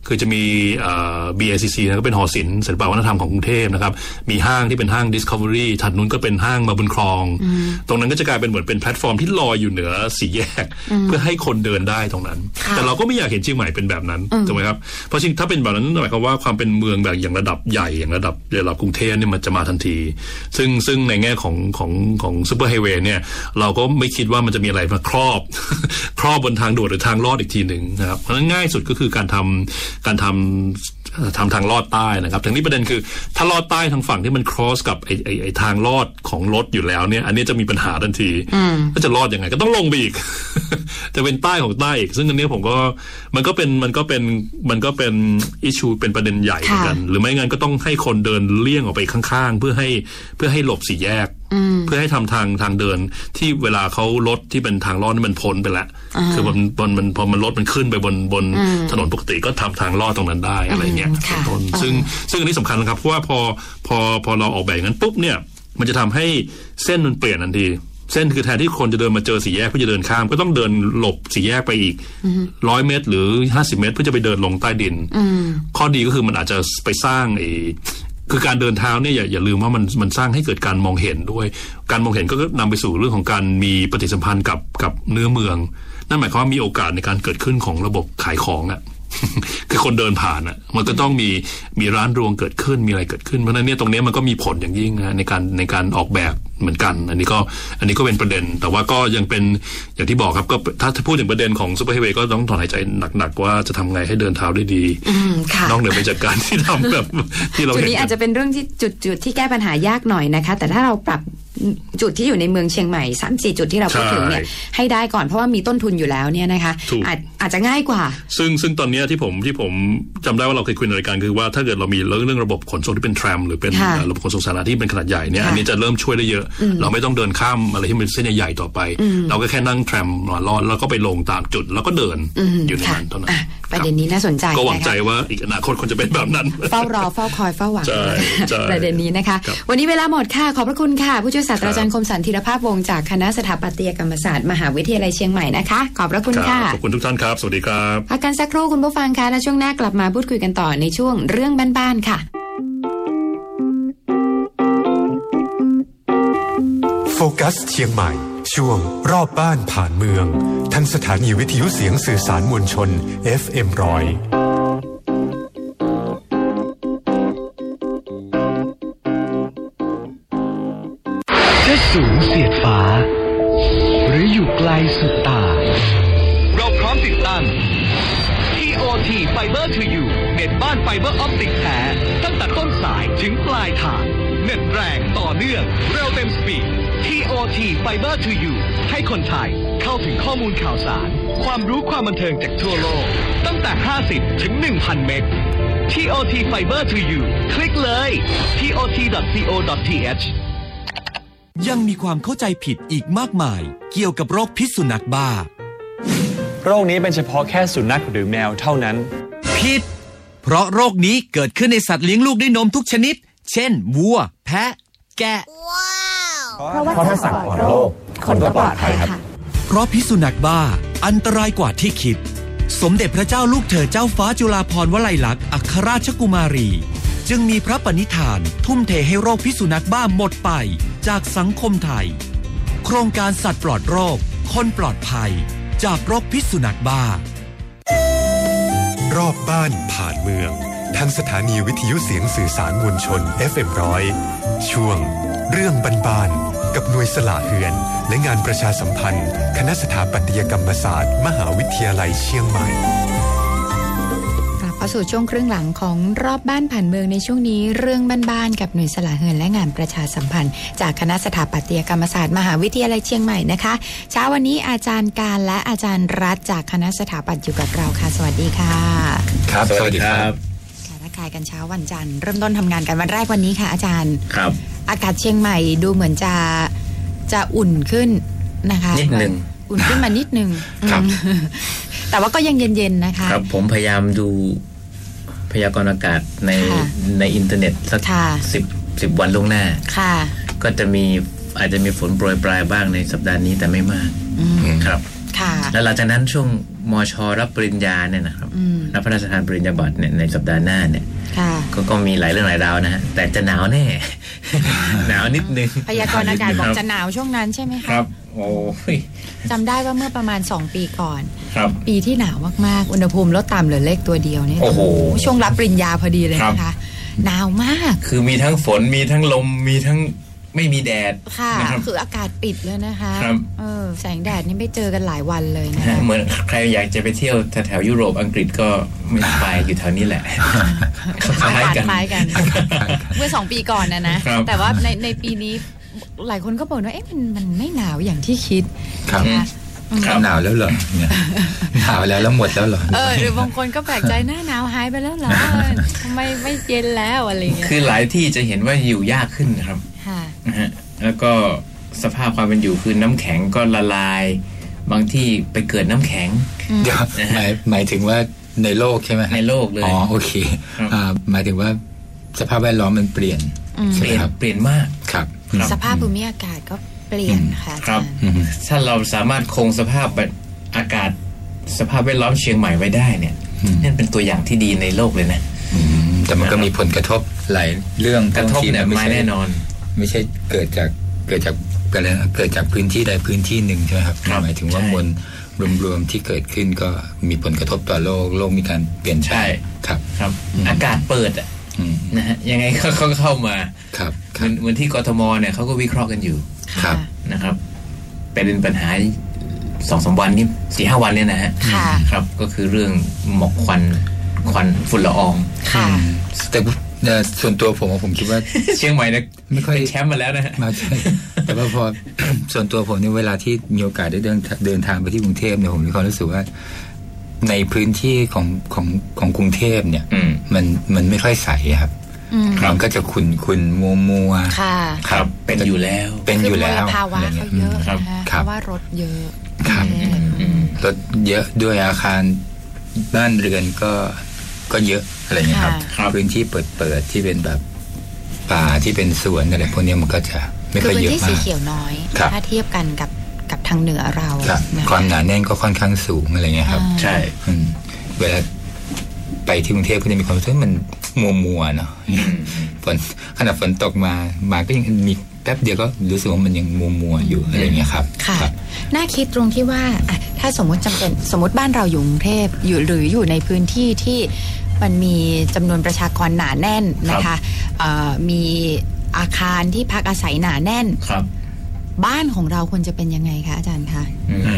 Speaker 2: คือจะมี บี เอ ซี ซี นะก็เป็นหอศิลป์ศิลปวัฒนธรรมของกรุงเทพนะครับมีห้างที่เป็นห้าง Discovery ถัดนู้นก็เป็นห้างมาบุญครองตรงนั้นก็จะกลายเป็นเหมือนเป็นแพลตฟอร์มที่ลอยอยู่เหนือสี่แยกเพื่อให้คนเดินได้ตรงนั้นแต่เราก็ไม่อยากเห็นเชียงใหม่เป็นแบบนั้นถูกไหมครับเพราะจริงถ้าเป็นแบบนั้นหมายความว่าความเป็นเมืองแบบอย่างระดับใหญ่อย่างระดับระดับกรุงเทพเนี่ยมันจะมาทันทีซึ่งซึ่งในแง่ของของของซุปเปอร์ไฮเวย์เนี่ยเราก็ไม่คิดว่ามันจะมีอะไรมาครอบครอบบนทางด่วนหรือทางลอดอีกทีหนึ่งนะครับเพราะฉะนั้นง่ายสุดก็คือการทำการทำทำทางลอดใต้นะครับทั้งนี้ประเด็นคือถ้าลอดใต้ทางฝั่งที่มัน cross กับไอ้ไอ้ไอ้ทางลอดของรถอยู่แล้วเนี่ยอันนี้จะมีปัญหาทันทีก็จะลอดยังไงก็ต้องลงไปอีก จะเป็นใต้ของใต้อีกซึ่งอันนี้ผมก็มันก็เป็นมันก็เป็นมันก็เป็นอิชชูเป็นประเด็นใหญ่เหมือนกันหรือไม่งั้นก็ต้องให้คนเดินเลี่ยงออกไปข้างๆเพื่อให้เพื่อให้หลบสี่แยกเพื่อให้ทำทางทางเดินที่เวลาเขารถที่เป็นทางลอดนี่มันพ้นไปแล้วคือมันบนมันพอมันรถมันขึ้นไปบนบนถนนปกติก็ทำทางลอดตรงนั้นได้อะไรเงี้ยเป็นต้นซึ่งซึ่งอันนี้สำคัญนะครับเพราะว่าพอพอพอเราออกแบบอย่างนั้นปุ๊บเนี่ยมันจะทำให้เส้นมันเปลี่ยนทันทีเส้นคือแทนที่คนจะเดินมาเจอสี่แยกเพื่อจะเดินข้ามก็ต้องเดินหลบสี่แยกไปอีกร้อยเมตรหรือห้าสิบเมตรเพื่อจะไปเดินลงใต้ดินข้อดีก็คือมันอาจจะไปสร้างไอ้คือการเดินเท้าเนี่ยอย่าอย่าลืมว่ามันมันสร้างให้เกิดการมองเห็นด้วยการมองเห็นก็นำไปสู่เรื่องของการมีปฏิสัมพันธ์กับกับเนื้อเมืองนั่นหมายความว่ามีโอกาสในการเกิดขึ้นของระบบขายของอ่ะ คือคนเดินผ่านอ่ะมันก็ต้องมีมีร้านรวงเกิดขึ้นมีอะไรเกิดขึ้นเพราะฉะนั้นเนี่ยตรงนี้มันก็มีผลอย่างยิ่งนะในการในการออกแบบเหมือนกันอันนี้ก็อันนี้ก็เป็นประเด็นแต่ว่าก็ยังเป็นอย่างที่บอกครับก็ถ้าพูดถึงประเด็นของซุปเปอร์ไฮเวย์ก็ต้องถอนหายใจหนักๆว่าจะทำไงให้เดินเท้าได้ดีนอกเหนือไปจากการที่ทำแบบที่เราเห็นจุดนี้
Speaker 1: อาจจะเป็นเรื่องที่จุดจุดที่แก้ปัญหายากหน่อยนะคะแต่ถ้าเราปรับจุดที่อยู่ในเมืองเชียงใหม่ สามสี่ จุดที่เราพูดถึงเนี่ยให้ได้ก่อนเพราะว่ามีต้นทุนอยู่แล้วเนี่ยนะคะอาจอาจจะง่ายกว่า
Speaker 2: ซึ่งซึ่งตอนนี้ที่ผมที่ผมจำได้ว่าเราเคยคุยในรายการคือว่าถ้าเกิดเรามีเรื่องระบบขนส่งที่เป็นแทรมหรือเป็นระบบขนส่งสาธารณะที่เป็นขนาดใหญ่เนี่ยอันนี้จะเริ่มช่วยได้เยอะเราไม่ต้องเดินข้ามอะไรที่มันเส้นใหญ่ๆต่อไปเราก็แค่นั่งแทรมลอดแล้วก็ไปลงตามจุดแล้วก็เดินอยู่ในนั้นเท่านั้น
Speaker 1: ประเด็นนี้น่าสนใจ
Speaker 2: ก็หวังใจว่าอีกอนาคตคนจะเป็นแบบนั้น
Speaker 1: เฝ้ารอเฝ้าคอยเฝ้าหวังประเด็นนี้นะคะวันนี้เวลาหมดค่ะขอบพระคุณค่ะผู้ช่วยศาสตราจารย์คมสันธีรภาพวงศ์จากคณะสถาปัตยกรรมศาสตร์มหาวิทยาลัยเชียงใหม่นะคะขอบพระคุณค่ะ
Speaker 2: ขอบคุณทุกท่านครับสวัสดีครับ
Speaker 1: พักกันสักครู่คุณผู้ฟังค่ะและช่วงหน้ากลับมาพูดคุยกันต่อในช่วงเรื่องบ้านๆค่ะ
Speaker 3: โฟกัสเชียงใหม่ช่วงรอบบ้านผ่านเมืองทางสถานีวิทยุเสียงสื่อสารมวลชน เอฟ เอ็ม หนึ่งร้อย
Speaker 4: จะสูงเสียดฟ้าหรืออยู่ไกลสุดตาเราพร้อมติดตั้ง ที โอ ที Fiber to You เน็ตบ้านไฟเบอร์ออปติกแท้ตั้งแต่ต้นสายถึงปลายทางเน็ตแรงต่อเนื่องเร็วเต็มสปีด ที โอ ที Fiber to You ให้คนไทยเข้าถึงข้อมูลข่าวสารความรู้ความบันเทิงจากทั่วโลกตั้งแต่ห้าสิบถึง หนึ่งพัน เมก ที โอ ที Fiber to You คลิกเลย ที โอ ที ดอท ซี โอ ดอท ที เอช
Speaker 5: ยังมีความเข้าใจผิดอีกมากมายเกี่ยวกับโรคพิษสุนัขบ้า
Speaker 6: โรคนี้เป็นเฉพาะแค่สุนัขหรือแมวเท่านั้น
Speaker 5: ผิดเพราะโรคนี้เกิดขึ้นในสัตว์เลี้ยงลูกด้วยนมทุกชนิดเช่นวัวแพะแกะ
Speaker 7: เพราะถ้าสัตว์ปลอดโรคคนก็ปลอดภัยครับ
Speaker 5: เพราะพิษสุนัขบ้าอันตรายกว่าที่คิดสมเด็จพระเจ้าลูกเธอเจ้าฟ้าจุฬาภรณ์วลัยลักษณ์อัครราชกุมารีจึงมีพระปณิธานทุ่มเทให้โรคพิษสุนัขบ้าหมดไปจากสังคมไทยโครงการสัตว์ปลอดโรคคนปลอดภัยจากโรคพิษสุนัขบ้าร
Speaker 3: อบบ้านผ่านเมืองทางสถานีวิทยุเสียงสื่อสารมวลชน เอฟ เอ็ม หนึ่งร้อยช่วงเรื่องบ้านๆกับหน่วยสละเฮือนและงานประชาสัมพันธ์คณะสถาปัตยกรรมศาสตร์มหาวิทยาลัยเชียงใหม่
Speaker 1: เข้าสู่ช่วงครึ่งหลังของรอบบ้านผ่านเมืองในช่วงนี้เรื่องบ้านๆกับหน่วยสละเฮือนและงานประชาสัมพันธ์จากคณะสถาปัตยกรรมศาสตร์มหาวิทยาลัยเชียงใหม่นะคะเช้าวันนี้อาจารย์การและอาจารย์รัฐจากคณะสถาปัตย์อยู่กับเราค่ะสวัสดีค่ะ
Speaker 8: ครับสวัสดีครับ
Speaker 1: ทักทายกันเช้าวันจันทร์เริ่มต้นทำงานกันวันแรกวันนี้ค่ะอาจารย์
Speaker 8: ครับ
Speaker 1: อากาศเชียงใหม่ดูเหมือนจะจะอุ่นขึ้นนะคะ
Speaker 8: นิดนึง
Speaker 1: อุ่นขึ้นมานิดนึงครับแต่ว่าก็ยังเย็นๆนะคะ
Speaker 8: ครับผมพยายามดูพยากรณ์อากาศในในอินเทอร์เน็ตสักสิบสิบวันล่วงหน้า
Speaker 1: ค่ะ
Speaker 8: ก็จะมีอาจจะมีฝนโปรยปลายบ้างในสัปดาห์นี้แต่ไม่มากครับ
Speaker 1: ค
Speaker 8: แล้วหลังจากนั้นช่วงมช.รับปริญญาเนี่ยนะครับรับพระราชทานปริญญาบัตรเนี่ยในสัปดาห์หน้าเนี่ยก็ก็มีหลายเรื่องหลายราวนะฮะแต่จะหนาวแน่ หนาวนิดนึง
Speaker 1: พยากรณ์อากาศบอกจะหนาวช่วงนั้นใช่ไหมคะ
Speaker 8: ครับโอ้ย
Speaker 1: จำได้ว่าเมื่อประมาณสองปีก่อนปีที่หนาวมากๆอุณหภูมิลดต่ำเหลือเลขตัวเดียวเนี่ยโอ้โหช่วงรับปริญญาพอดีเลยนะคะหนาวมาก
Speaker 8: คือมีทั้งฝนมีทั้งลมมีทั้งไม่มีแดด
Speaker 1: ค่ะคืออากาศปิดเลยนะคะเออแสงแดดนี่ไม่เจอกันหลายวันเลยนะคะ
Speaker 8: เหมือนใครอยากจะไปเที่ยวแถวยุโรปอังกฤษก็ไม่ไปอยู่แถวนี้แหละ
Speaker 1: คล้ายกันคล้ายกันเมื่อสองปีก่อนนะนะแต่ว่าในในปีนี้หลายคนก็บอกว่าเอ๊ะมันมันไม่หนาวอย่างที่คิด
Speaker 9: ครับหนาวแล้วเหรอเนี่ยหนาวแล้วแล้วหมดแล้วเหรอ
Speaker 1: เออหรือบางคนก็แปลกใจหน้าหนาวหายไปแล้วเหรอทำไมไม่เย็นแล้วอะไรเงี้ย
Speaker 8: คือหลายที่จะเห็นว่าอยู่ยากขึ้นนะครับนะฮะแล้วก็สภาพความเป็นอยู่คือน้ำแข็งก็ละลายบางที่ไปเกิดน้ำแข็ง
Speaker 9: เดี๋ยวหมายหมายถึงว่าในโลกใช่ไหม
Speaker 8: ในโลกเลย
Speaker 9: อ๋อโอเคอ่าหมายถึงว่าสภาพแวดล้อมมันเปลี่ยน
Speaker 8: เปลี่ยนเปลี่ยนมาก
Speaker 9: ครับ
Speaker 1: สภาพภูมิอากาศก็เปลี่ยนค่ะ
Speaker 8: ครับถ้าเราสามารถคงสภาพอากาศสภาพแวดล้อมเชียงใหม่ไว้ได้เนี่ยนั่นเป็นตัวอย่างที่ดีในโลกเลยนะ
Speaker 9: แต่มันก็มีผลกระทบหลายเรื่อง
Speaker 8: กระทบเนี่ยไม่แน่นอน
Speaker 9: ไม่ใช่เกิดจากเกิดจากเกิดจากพื้นที่ใดพื้นที่หนึ่งใช่ไหมครับหมายถึงว่ามวลรวมๆที่เกิดขึ้นก็มีผลกระทบต่อโลกโลกมีการเปลี่ยนแปลงครับ
Speaker 8: ครับอากาศเปิดอ่ะนะฮะยังไงเขาเข้ามา
Speaker 9: ครับ
Speaker 8: เหมือนที่กทมเนี่ยเขาก็วิเคราะห์กันอยู่
Speaker 9: ครับ
Speaker 8: นะครับเป็นปัญหาสองสามวันนี้สี่ห้าวันเนี่ยนะฮะครับก็คือเรื่องหมอกควันควันฝุ่นละออง
Speaker 9: แต่ส่วนตัวผมผมคิดว่า
Speaker 8: เชียงใหม่เนี่ยไม่ค่อยแชมป์มาแล้วนะฮะ
Speaker 9: มาใช่แต่ว่าพอ ส่วนตัวผมในเวลาที่มีโอกาสได้เดินเดินทางไปที่กรุงเทพเนี่ยผมมีความรู้สึกว่าในพื้นที่ของของของกรุงเทพเนี่ยมันมันไม่ค่อยใสครับมันก็จะขุ่นขุ่นมัวมัว
Speaker 8: ครับเป็นอยู่แล้ว
Speaker 9: เป็นอยู่แล้ว
Speaker 1: ภาวะเขาเยอะนะคะเพราะว่ารถเยอะ
Speaker 9: ครับรถเยอะด้วยอาคารบ้านเรือนก็ก็เยอะอะไรเงี้ยครับพื้นที่เปิดเปิดที่เป็นแบบป่าที่เป็นสวนอะไรพวกนี้มันก็จะไม่ค่อยเยอะมาก
Speaker 1: คือพื้นที่สีเขียวน้อยถ้าเทียบกันกับกับทางเหนือเรา
Speaker 9: ความหนาแน่นก็ค่อนข้างสูงอะไรเงี้ยครับ
Speaker 8: ใช่
Speaker 9: เวลาไปที่กรุงเทพก็จะมีความรู้สึกมันมัวมัวเนาะฝนขณะฝนตกมามาก็ยังมีแป๊บเดียวก็รู้สึกว่ามันยังมัวมัวอยู่อะไรเงี้ยครับ
Speaker 1: ค่ะน่าคิดตรงที่ว่าถ้าสมมติจำเป็นสมมติบ้านเราอยู่กรุงเทพอยู่หรืออยู่ในพื้นที่ที่มันมีจำนวนประชากรหนาแน่นนะคะมีอาคารที่พักอาศัยหนาแน่นบ้านของเราควรจะเป็นยังไงคะอาจารย์คะ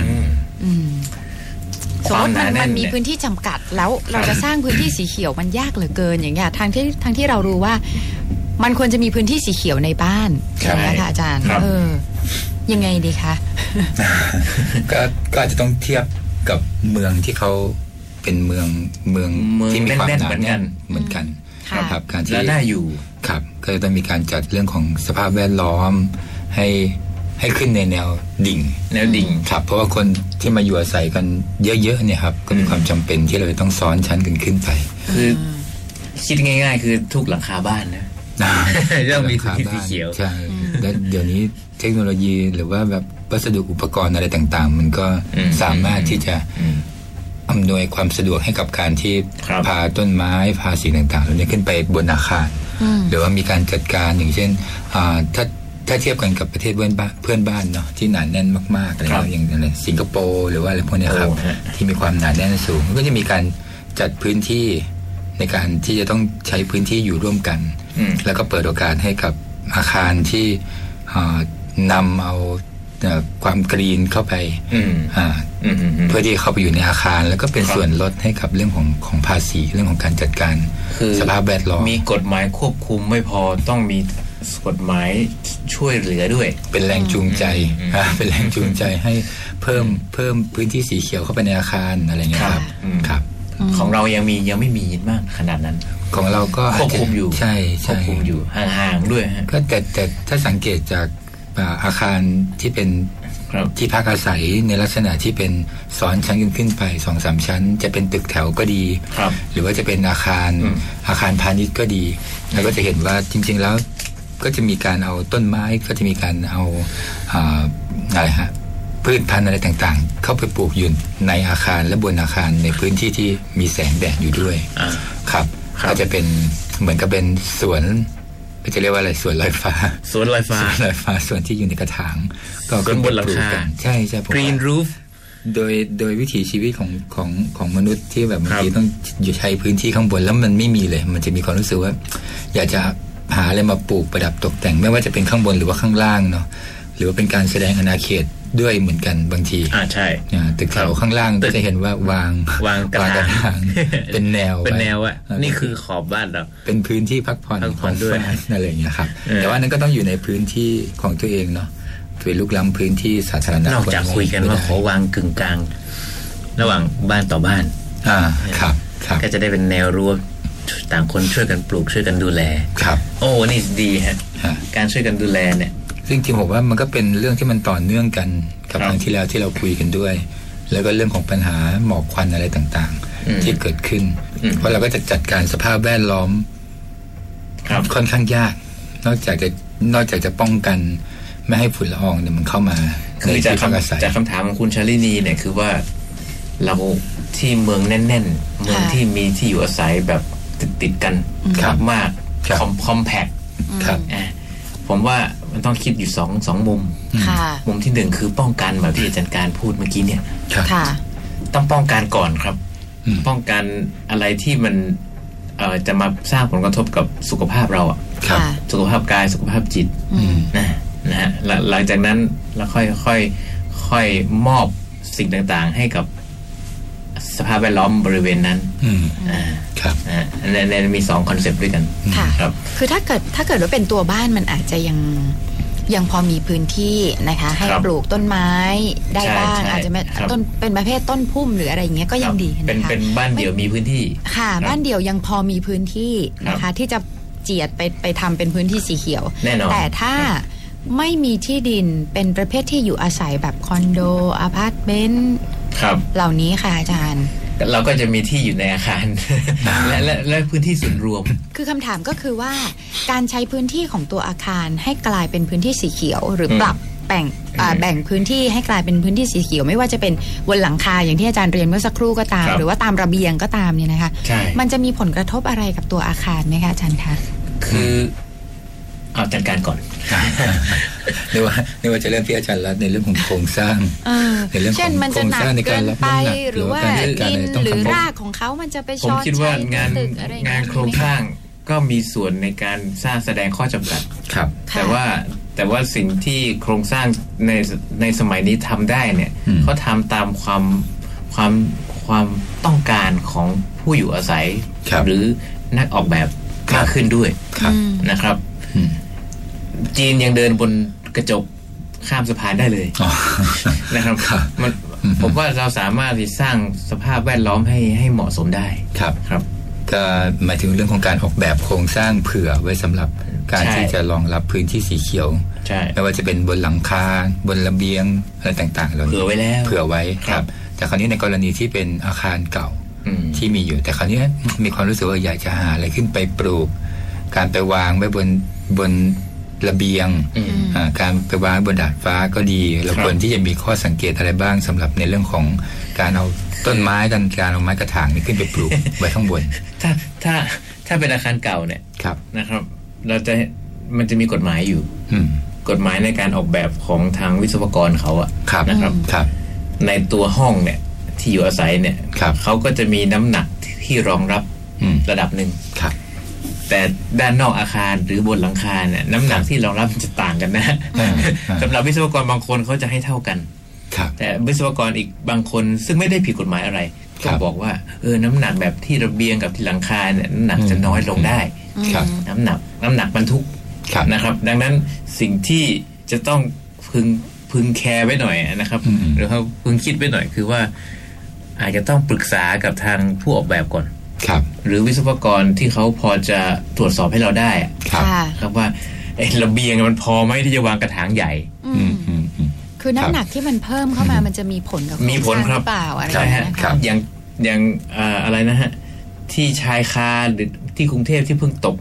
Speaker 1: สมมติมันมันมีพื้นที่จำกัดแล้วเราจะสร้างพื้นที่สีเขียวมันยากเหลือเกินอย่างเงี้ยทางที่ทางที่เรารู้ว่ามันควรจะมีพื้นที่สีเขียวในบ้านใช่ไหมคะอาจารย์เออยังไงดีคะ
Speaker 9: ก็ก็อาจจะต้องเทียบกับเมืองที่เขาเป็นเมืองเมืองที่มีความหนาแน่นเหมือนกันครับการที่
Speaker 8: ได้อยู่
Speaker 9: ครับก็จะต้องมีการจัดเรื่องของสภาพแวดล้อมให้ให้ขึ้นในแนวดิ่ง
Speaker 8: แนวดิ่ง
Speaker 9: ครับเพราะว่าคนที่มาอยู่อาศัยกันเยอะๆเนี่ยครับก็มีความจำเป็นที่เราจะต้องซ้อนชั้นกันขึ้นไป
Speaker 8: คือคิดง่ายๆคือทุกหลังคาบ้านนะต้องมีพื้นที่เขียว
Speaker 9: ใช่แล้วเดี๋ยวนี้เทคโนโลยีหรือว่าแบบวัสดุอุปกรณ์อะไรต่างๆมันก็สามารถที่จะอำนวยความสะดวกให้กับการที่พาต้นไม้พาสิ่งต่างๆเหล่านี้ขึ้นไปบนอาคารหรือว่ามีการจัดการอย่างเช่นถ้าถ้าเทียบกันกับประเทศเพื่อนบ้านเพื่อนบ้านเนาะที่หนาแน่นมากๆอะไรอย่างอะไรสิงคโปร์หรือว่าอะไรพวกนี้ครับที่มีความหนาแน่นสูงก็จะมีการจัดพื้นที่ในการที่จะต้องใช้พื้นที่อยู่ร่วมกันแล้วก็เปิดโอกาสให้กับอาคารที่นำเอาความกรีนเข้าไปเพื่อที่เข้าไปอยู่ในอาคารแล้วก็เป็นส่วนลดให้กับเรื่องของของภาษีเรื่องของการจัดการสภาพแวดล้อม
Speaker 8: มีกฎหมายควบคุมไม่พอต้องมีกฎหมายช่วยเหลือด้วย
Speaker 9: เป็นแรงจูงใจเป็นแรงจูงใจให้เพิ่มเพิ่มพื้นที่สีเขียวเข้าไปในอาคารอะไรเงี้ยครับครับ
Speaker 8: ของเรายังมียังไม่มีมากขนาดนั้น
Speaker 9: ของเราก็
Speaker 8: ควบคุมอยู่
Speaker 9: ใช่
Speaker 8: ควบคุมอยู่ห่างๆด้วยฮะ
Speaker 9: ก็แต่แต่ถ้าสังเกตจากอาคารที่เป็นที่พักอาศัยในลักษณะที่เป็นซ้อนชั้นขึ้นไปสองสามชั้นจะเป็นตึกแถวก็ดีหรือว่าจะเป็นอาคารอาคารพาณิชย์ก็ดีแล้วก็จะเห็นว่าจริงๆแล้วก็จะมีการเอาต้นไม้ก็จะมีการเอาอะไรฮะพืชพันธุ์อะไรต่างๆเข้าไปปลูกอยู่ในอาคารและบนอาคารในพื้นที่ที่มีแสงแดดอยู่ด้วยครับก็จะเป็นเหมือนกับเป็นสวนก็จะเรียกว่าอะไรสวนลอยฟ้า
Speaker 8: สวนลอยฟ้า
Speaker 9: สวนลอยฟ้าสวนที่อยู่ในกระถาง
Speaker 8: ก็ขึ้นบนหลังคา
Speaker 9: ใช่ใช่
Speaker 8: Green Roof
Speaker 9: โดยโดยวิถีชีวิตของของของมนุษย์ที่แบบบางทีต้องอยู่ใช้พื้นที่ข้างบนแล้วมันไม่มีเลยมันจะมีความรู้สึกว่าอยากจะหาอะไรมาปลูกประดับตกแต่งไม่ว่าจะเป็นข้างบนหรือว่าข้างล่างเนาะหรือว่าเป็นการแสดงอาณาเขตด้วยเหมือนกันบางที
Speaker 8: อ่าใช่
Speaker 9: ตึกแถวข้างล่างก็จะเห็นว่าวาง
Speaker 8: วางกระถาง
Speaker 9: เป็นแนว
Speaker 8: เป็นแนวอ่ะนี่คือขอบบ้านเรา
Speaker 9: เป็นพื้นที่พักผ่อนของด้วยอะไรอย่างเงี้ยครับแต่ว่านั้นก็ต้องอยู่ในพื้นที่ของตัวเองเนาะไปลุกล้ำพื้นที่สาธารณะ
Speaker 8: นอกจากคุยกันว่าขอวางกึ่งกลางระหว่างบ้านต่อบ้าน
Speaker 9: อ่าครับครับ
Speaker 8: ก็จะได้เป็นแนวรั้วต่างคนช่วยกันปลูกช่วยกันดูแล
Speaker 9: ครับ
Speaker 8: โอ้นี่ดีฮะการช่วยกันดูแลเนี่ย
Speaker 9: ซึ่งจริงผมว่ามันก็เป็นเรื่องที่มันต่อเนื่องกันกับครั้งที่แล้วที่เราคุยกันด้วยแล้วก็เรื่องของปัญหาหมอกควันอะไรต่างๆที่เกิดขึ้นเพราะเราก็จะจัดการสภาพแวดล้อมค่อนข้างยากนอกจากจะนอกจากจะป้องกันไม่ให้ฝุ่นละอองเนี่ยมันเข้ามา
Speaker 8: คือจากคำจากคำถามของคุณชลินีเนี่ยคือว่าเราที่เมืองแน่นๆเมืองที่มีที่อยู่อาศัยแบบติดๆกันมากๆคอมแพคผมว่ามันต้องคิดอยู่สองสองมุมมุมที่หนึ่งคือป้องกันแบบที่อาจารย์การพูดเมื่อกี้เนี่ยต้องป้องกันก่อนครับป้องกันอะไรที่มันเอ่อจะมาสร้างผลกระทบกับสุขภาพเราอ่ะสุขภาพกายสุขภาพจิตนะนะฮะหลังจากนั้นเราค่อยค่อยค่อยมอบสิ่งต่างๆให้กับสภาพแวดล้อมบริเวณนั้น
Speaker 9: อ่าครับ
Speaker 8: อ่าในในมีสองคอนเซปต์ด้วยกัน
Speaker 1: ครับคือถ้าเกิดถ้าเกิดว่าเป็นตัวบ้านมันอาจจะยังยังพอมีพื้นที่นะคะให้ปลูกต้นไม้ได้บ้างอาจจะต้นเป็นประเภทต้นพุ่มหรืออะไรอย่างเงี้ยก็ยังดีนะคะ
Speaker 8: เป็นเป็นบ้านเดี่ยวมีพื้นที่
Speaker 1: ค่ะบ้านเดี่ยวยังพอมีพื้นที่นะคะที่จะเจียดไปไปทำเป็นพื้นที่สีเขียวแต่ถ้าไม่มีที่ดินเป็นประเภทที่อยู่อาศัยแบบคอนโดอพาร์ตเมนต์เหล่านี้ค่ะอาจารย์
Speaker 8: เราก็จะมีที่อยู่ในอาคาร และและและพื้นที่ส่วนรวม
Speaker 1: คือคำถามก็คือว่าการใช้พื้นที่ของตัวอาคารให้กลายเป็นพื้นที่สีเขียวหรือปรับแบ่งแบ่งพื้นที่ให้กลายเป็นพื้นที่สีเขียวไม่ว่าจะเป็นบนหลังคาอย่างที่อาจารย์เรียนเมื่อสักครู่ก็ตามหรือว่าตามระเบียงก็ตามเนี่ยนะคะมันจะมีผลกระทบอะไรกับตัวอาคารไหมคะอาจารย์คะ
Speaker 8: คือเอาจัดการก่อน
Speaker 9: ไม่ว่าไม่ว่าจะเรื่องที่อาจารย์รัฐในเรื่องของโครงสร้าง
Speaker 1: ในเรื่องของโครงสร้างในการรับน้ำหนักหรือว่าดินหรือรากของเขามันจะไปช้อน
Speaker 8: ใช้ผมคิดว่างานงานโครงสร้างก็มีส่วนในการสร้างแสดงข้อจำกัด
Speaker 9: ครับ
Speaker 8: แต่ว่าแต่ว่าสิ่งที่โครงสร้างในในสมัยนี้ทำได้เนี่ยเขาทำตามความความความต้องการของผู้อยู่อาศัยหรือนักออกแบบมากขึ้นด้วยนะครับจีนยังเดินบนกระจกข้ามสะพานได้เลยนะครับมันผมว่าเราสามารถที่สร้างสภาพแวดล้อมให้ให้เหมาะสมได้
Speaker 9: ครับ
Speaker 8: ครับ
Speaker 9: ก็หมายถึงเรื่องของการออกแบบโครงสร้างเผื่อไว้สำหรับการที่จะรองรับพื้นที่สีเขียวไม่ว่าจะเป็นบนหลังคาบนระเบียงอะไรต่างๆเรา
Speaker 8: เผื่อไว้แล้ว
Speaker 9: เผื่อไว้ครับแต่คราวนี้ในกรณีที่เป็นอาคารเก่าที่มีอยู่แต่คราวนี้มีความรู้สึกว่าอยากจะหาอะไรขึ้นไปปลูกการไปวางไว้บนบนระเบียงการไปวางบนดาดฟ้าก็ดีเราควรที่จะมีข้อสังเกตอะไรบ้างสำหรับในเรื่องของการเอาต้นไม้กันการเอาไม้กระถางนี่ขึ้นไปปลูกไว้ข้างบน
Speaker 8: ถ้าถ้าถ้าเป็นอาคารเก่าเนี่ยนะครับเราจะมันจะมีกฎหมายอยู่กฎหมายในการออกแบบของทางวิศวกรเขาอะนะครับในตัวห้องเนี่ยที่อยู่อาศัยเนี่ยเขาก็จะมีน้ำหนักที่รองรับระดับหนึ่งแต่ด้านนอกอาคารหรือบนหลังคาเนี่ยน้ำหนักที่รองรับจะต่างกันนะสำหรับวิศวกรบางคนเขาจะให้เท่ากันแต่วิศวกรอีกบางคนซึ่งไม่ได้ผิดกฎหมายอะไรก็บอกว่าเออน้ำหนักแบบที่ระเบียงกับที่หลังคาเนี่ยน้ำหนักจะน้อยลงได้น้ำหนักน้ำหนักบรรทุกนะครับดังนั้นสิ่งที่จะต้องพึงพึงแคร์ไว้หน่อยนะครับหรือเขาพึงคิดไว้หน่อยคือว่าอาจจะต้องปรึกษากับทางผู้ออกแบบก่อนหรือวิศวกรที่เขาพอจะตรวจสอบให้เราได้ครับว่าระเบียงมันพอไหมที่จะวางกระถางใหญ่
Speaker 1: คือน้ำหนักที่มันเพิ่มเข้ามามันจะมีผลกับ
Speaker 8: มีผลครับ
Speaker 1: เปล่าอะไร
Speaker 8: นะครับอย่างอย่างอะไรนะฮะที่ชายคาหรือที่กรุงเทพที่เพิ่งตก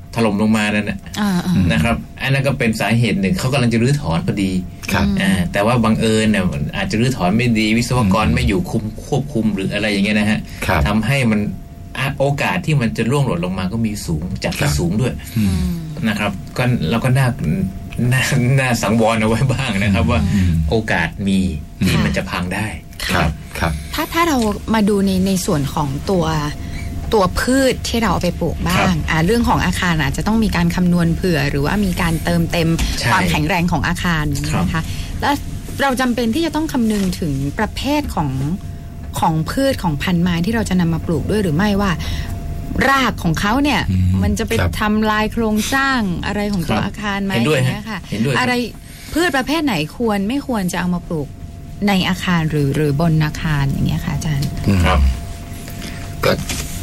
Speaker 8: ถล่มลงมานั่นนะครับอันนั้นก็เป็นสาเหตุหนึ่งเขากำลังจะรื้อถอนพอดีแต่ว่าบังเอิญเนี่ยอาจจะรื้อถอนไม่ดีวิศวกรไม่อยู่คุมควบคุมหรืออะไรอย่างเงี้ยนะฮะทำให้มันโอกาสที่มันจะร่วงหล่นลงมาก็มีสูงจากที่สูงด้วยนะครับก็เราก็น่าน่าน่าสังวรเอาไว้บ้างนะครับว่าโอกาสมีที่มันจะพังได้ครับ
Speaker 1: ครับถ้าถ้าเรามาดูในในส่วนของตัวตัวพืชที่เราเอาไปปลูกบ้างอ่าเรื่องของอาคารอาจจะต้องมีการคำนวณเผื่อหรือว่ามีการเติมเต็มความแข็งแรงของอาคารนะคะแล้วเราจำเป็นที่จะต้องคำนึงถึงประเภทของของพืชของพันธุ์ไม้ที่เราจะนำมาปลูกด้วยหรือไม่ว่ารากของเขาเนี่ยมันจะไปทำลายโครงสร้างอะไรของตัวอาคารไหมอย่างเงี้ยค่ะอะไรพืชประเภทไหนควรไม่ควรจะเอามาปลูกในอาคารหรือหรือบนอาคารอย่างเงี้ยค่ะอาจารย์
Speaker 9: ครับก็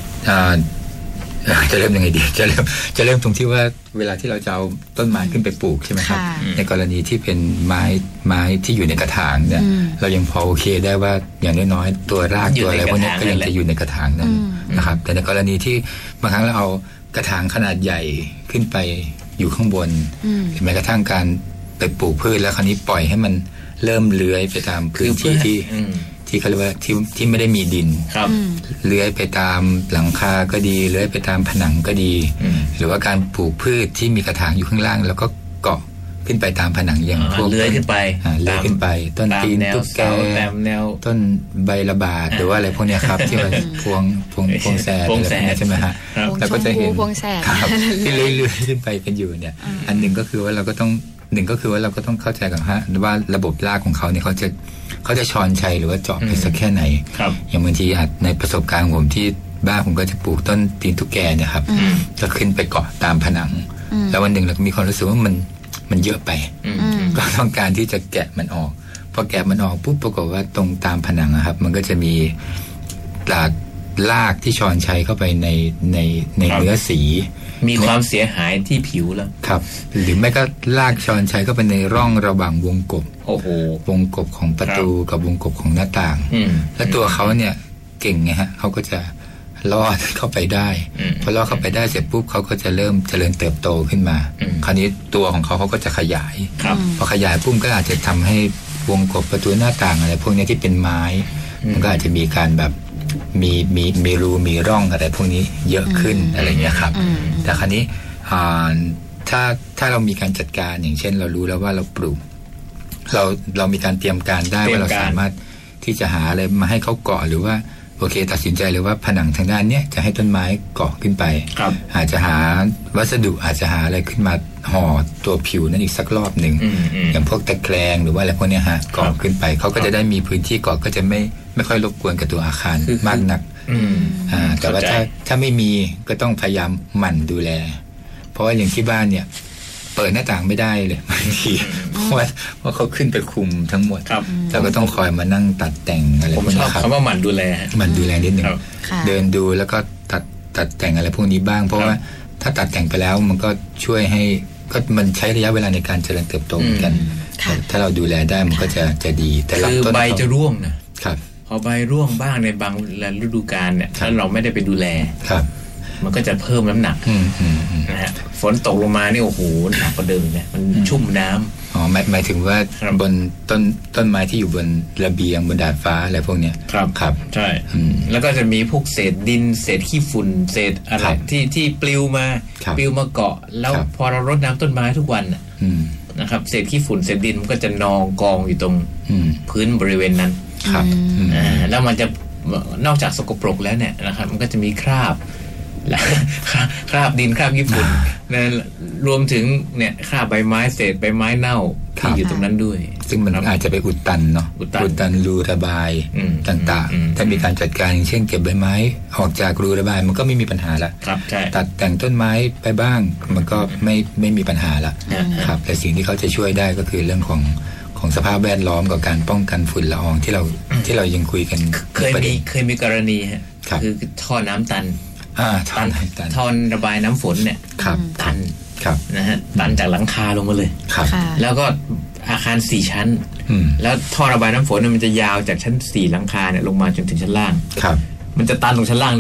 Speaker 9: จะเริ่มยังไงดีจะเริ่มจะเริ่มตรงที่ว่าเวลาที่เราจะเอาต้นไม้ขึ้นไปปลูกใช่ไหมครับในกรณีที่เป็นไม้ไม้ที่อยู่ในกระถางเนี่ยเรายังพอโอเคได้ว่าอย่างน้อยๆตัวรากตัวอะไรพวกนี้ก็ยังจะอยู่ในกระถางนั้นนะครับแต่ในกรณีที่บางครั้งเราเอากระถางขนาดใหญ่ขึ้นไปอยู่ข้างบนหรือแม้กระทั่งการไปปลูกพืชแล้วคราวนี้ปล่อยให้มันเริ่มเลื้อยไปตามพื้นที่ที่ที่เขาเรียกว่าที่ที่ไม่ได้มีดินเลื้อยไปตามหลังคาก็ดีเลื้อยไปตามผนังก็ดีหรือว่าการปลูกพืชที่มีกระถางอยู่ข้างล่างแล้วก็เกาะขึ้นไปตามผนังอย่างพวก
Speaker 8: เลื้อยขึ้นไป
Speaker 9: เลื้อยขึ้นไปต้นตีนตุ๊กแกต้นใบระบาดหรือว่าอะไรพวกนี้ครับที่มันพวงพวงพวงแสบอะไรพวกนี้ใช่ไหมฮะ
Speaker 1: แล้วก็จะเห็น
Speaker 9: ที่เลื้อยๆขึ้นไปกันอยู่เนี่ยอันหนึ่งก็คือว่าเราก็ต้องหนึ่งก็คือว่าเราก็ต้องเข้าใจกันฮะว่าระบบรากของเขาเนี่ยเขาจะเขาจะชอนชัยหรือว่าเจาะไปสักแค่ไหนอย่างบางทีอาจในประสบการณ์ของผมที่บ้านผมก็จะปลูกต้นตีนตุ๊กแกเนี่ยครับก็ขึ้นไปเกาะตามผนังแล้ววันหนึ่งเราก็มีความรู้สึกว่ามันมันเยอะไปก็ต้องการที่จะแกะมันออกพอแกะมันออกปุ๊บปรากฏว่าตรงตามผนังครับมันก็จะมีหลากรากที่ชอนชัยเข้าไปในในในเนื้อสี
Speaker 8: มีความเสียหายที่ผิวแล้ว
Speaker 9: ครับหรือไม่ก็ลากชอนชัยก็เป็นในร่องระหว่างวงกบ
Speaker 8: โอ้โห
Speaker 9: วงกบของประตูกับวงกบของหน้าต่างและตัวเขาเนี่ยเก่งไงฮะเขาก็จะลอดเข้าไปได้พอลอดเข้าไปได้เสร็จปุ๊บเขาก็จะเริ่มเจริญเติบโตขึ้นมาคราวนี้ตัวของเขาเขาก็จะขยายพอขยายปุ๊บก็อาจจะทำให้วงกบประตูหน้าต่างอะไรพวกนี้ที่เป็นไม้มันก็อาจจะมีการแบบมีมีมีรูมีร่องอะไรพวกนี้เยอะขึ้นอะไรเงี้ยครับแต่คราวนี้ถ้าถ้าเรามีการจัดการอย่างเช่นเรารู้แล้วว่าเราปลูกเราเรามีการเตรียมการได้ว่าเราสามารถที่จะหาอะไรมาให้เขาเกาะหรือว่าโอเคตัดสินใจเลยว่าผนังทางด้านเนี้ยจะให้ต้นไม้เกาะขึ้นไปอาจจะหาวัสดุอาจจะหาอะไรขึ้นมาห่อตัวผิวนั้นอีกสักรอบหนึ่งอย่างพวกตะแกรงหรือว่าอะไรพวกนี้ฮะเกาะขึ้นไปเขาก็จะได้มีพื้นที่เกาะก็จะไม่ไม่ค่อยรบกวนกับตัวอาคารมากนักอ่าแต่ว่าถ้าถ้าไม่มีก็ต้องพยายามหมั่นดูแลเพราะว่าอย่างที่บ้านเนี่ยเปิดหน้าต่างไม่ได้เลยบางทีเพราะว่าเพราะเขาขึ้นไปคุมทั้งหมดเราก็ต้องคอยมานั่งตัดแต่งอะไรพวกนี้ครับ
Speaker 8: ผมชอบคำว่าหมั่นดูแล
Speaker 9: หมั่นดูแลนิดนึงเดินดูแล้วก็ตัดตัดแต่งอะไรพวกนี้บ้างเพราะว่าถ้าตัดแต่งไปแล้วมันก็ช่วยให้ก็มันใช้ระยะเวลาในการเจริญเติบโตเหมือนกันถ้าเราดูแลได้มันก็จะจะดี
Speaker 8: แต่คือใบจะร่วงนะครับพอใบร่วงบ้างในบางฤดูกาลเนี่ยถ้าเราไม่ได้ไปดูแล
Speaker 9: ครับ
Speaker 8: มันก็จะเพิ่มน้ำหนักนะฮะฝนตกลงมานี่โอ้โหหนักกว่าเดิมเนี่ยมันชุ่มน้ำ
Speaker 9: อ๋อหมายหมายถึงว่าบนต้นต้นไม้ที่อยู่บนระเบียงบนดาดฟ้าอะไรพวกเนี้ย
Speaker 8: ครับ
Speaker 9: ครับ
Speaker 8: ใช่แล้วก็จะมีพวกเศษดินเศษขี้ฝุ่นเศษอะไรที่ที่ปลิวมาปลิวมาเกาะแล้วพอเรารดน้ำต้นไม้ทุกวันนะครับเศษขี้ฝุ่นเศษดินมันก็จะนองกองอยู่ตรงพื้นบริเวณนั้น
Speaker 9: ครับ
Speaker 8: อ่าแล้วมันจะนอกจากสกปรกแล้วเนี่ยนะครับมันก็จะมีคราบคราบดินคราบขี้ฝุ่นนะรวมถึงเนี่ยคราบใบไม้เศษใบไม้เน่าที่อยู่ตรงนั้นด้วย
Speaker 9: ซึ่งมันอาจจะไปอุดตันเนาะอุดตันรูระบายต่างๆถ้ามีการจัดการอย่างเช่นเก็บใบไม้ออกจากรูระบายมันก็ไม่มีปัญหาละตัดแต่งต้นไม้ไปบ้างมันก็ไม่ไม่มีปัญหาละครับแต่สิ่งที่เขาจะช่วยได้ก็คือเรื่องของของสภาพแวดล้อมกับการป้องกันฝุ่นละอองที่เราที่เรายังคุยกัน
Speaker 8: เคยมีเคยมีกรณีฮะคือท่อน้ำตัน
Speaker 9: ตัน
Speaker 8: ท่อระบายน้ำฝนเนี่ยตันนะฮะตันจากหลังคาลงมาเลยแล้วก็อาคารสี่ชั้นแล้วท่อระบายน้ำฝนมันจะยาวจากชั้นสี่หลังคาเนี่ยลงมาจนถึงชั้นล่างมันจะตันตรงชั้นล่างเนี่ยฮะ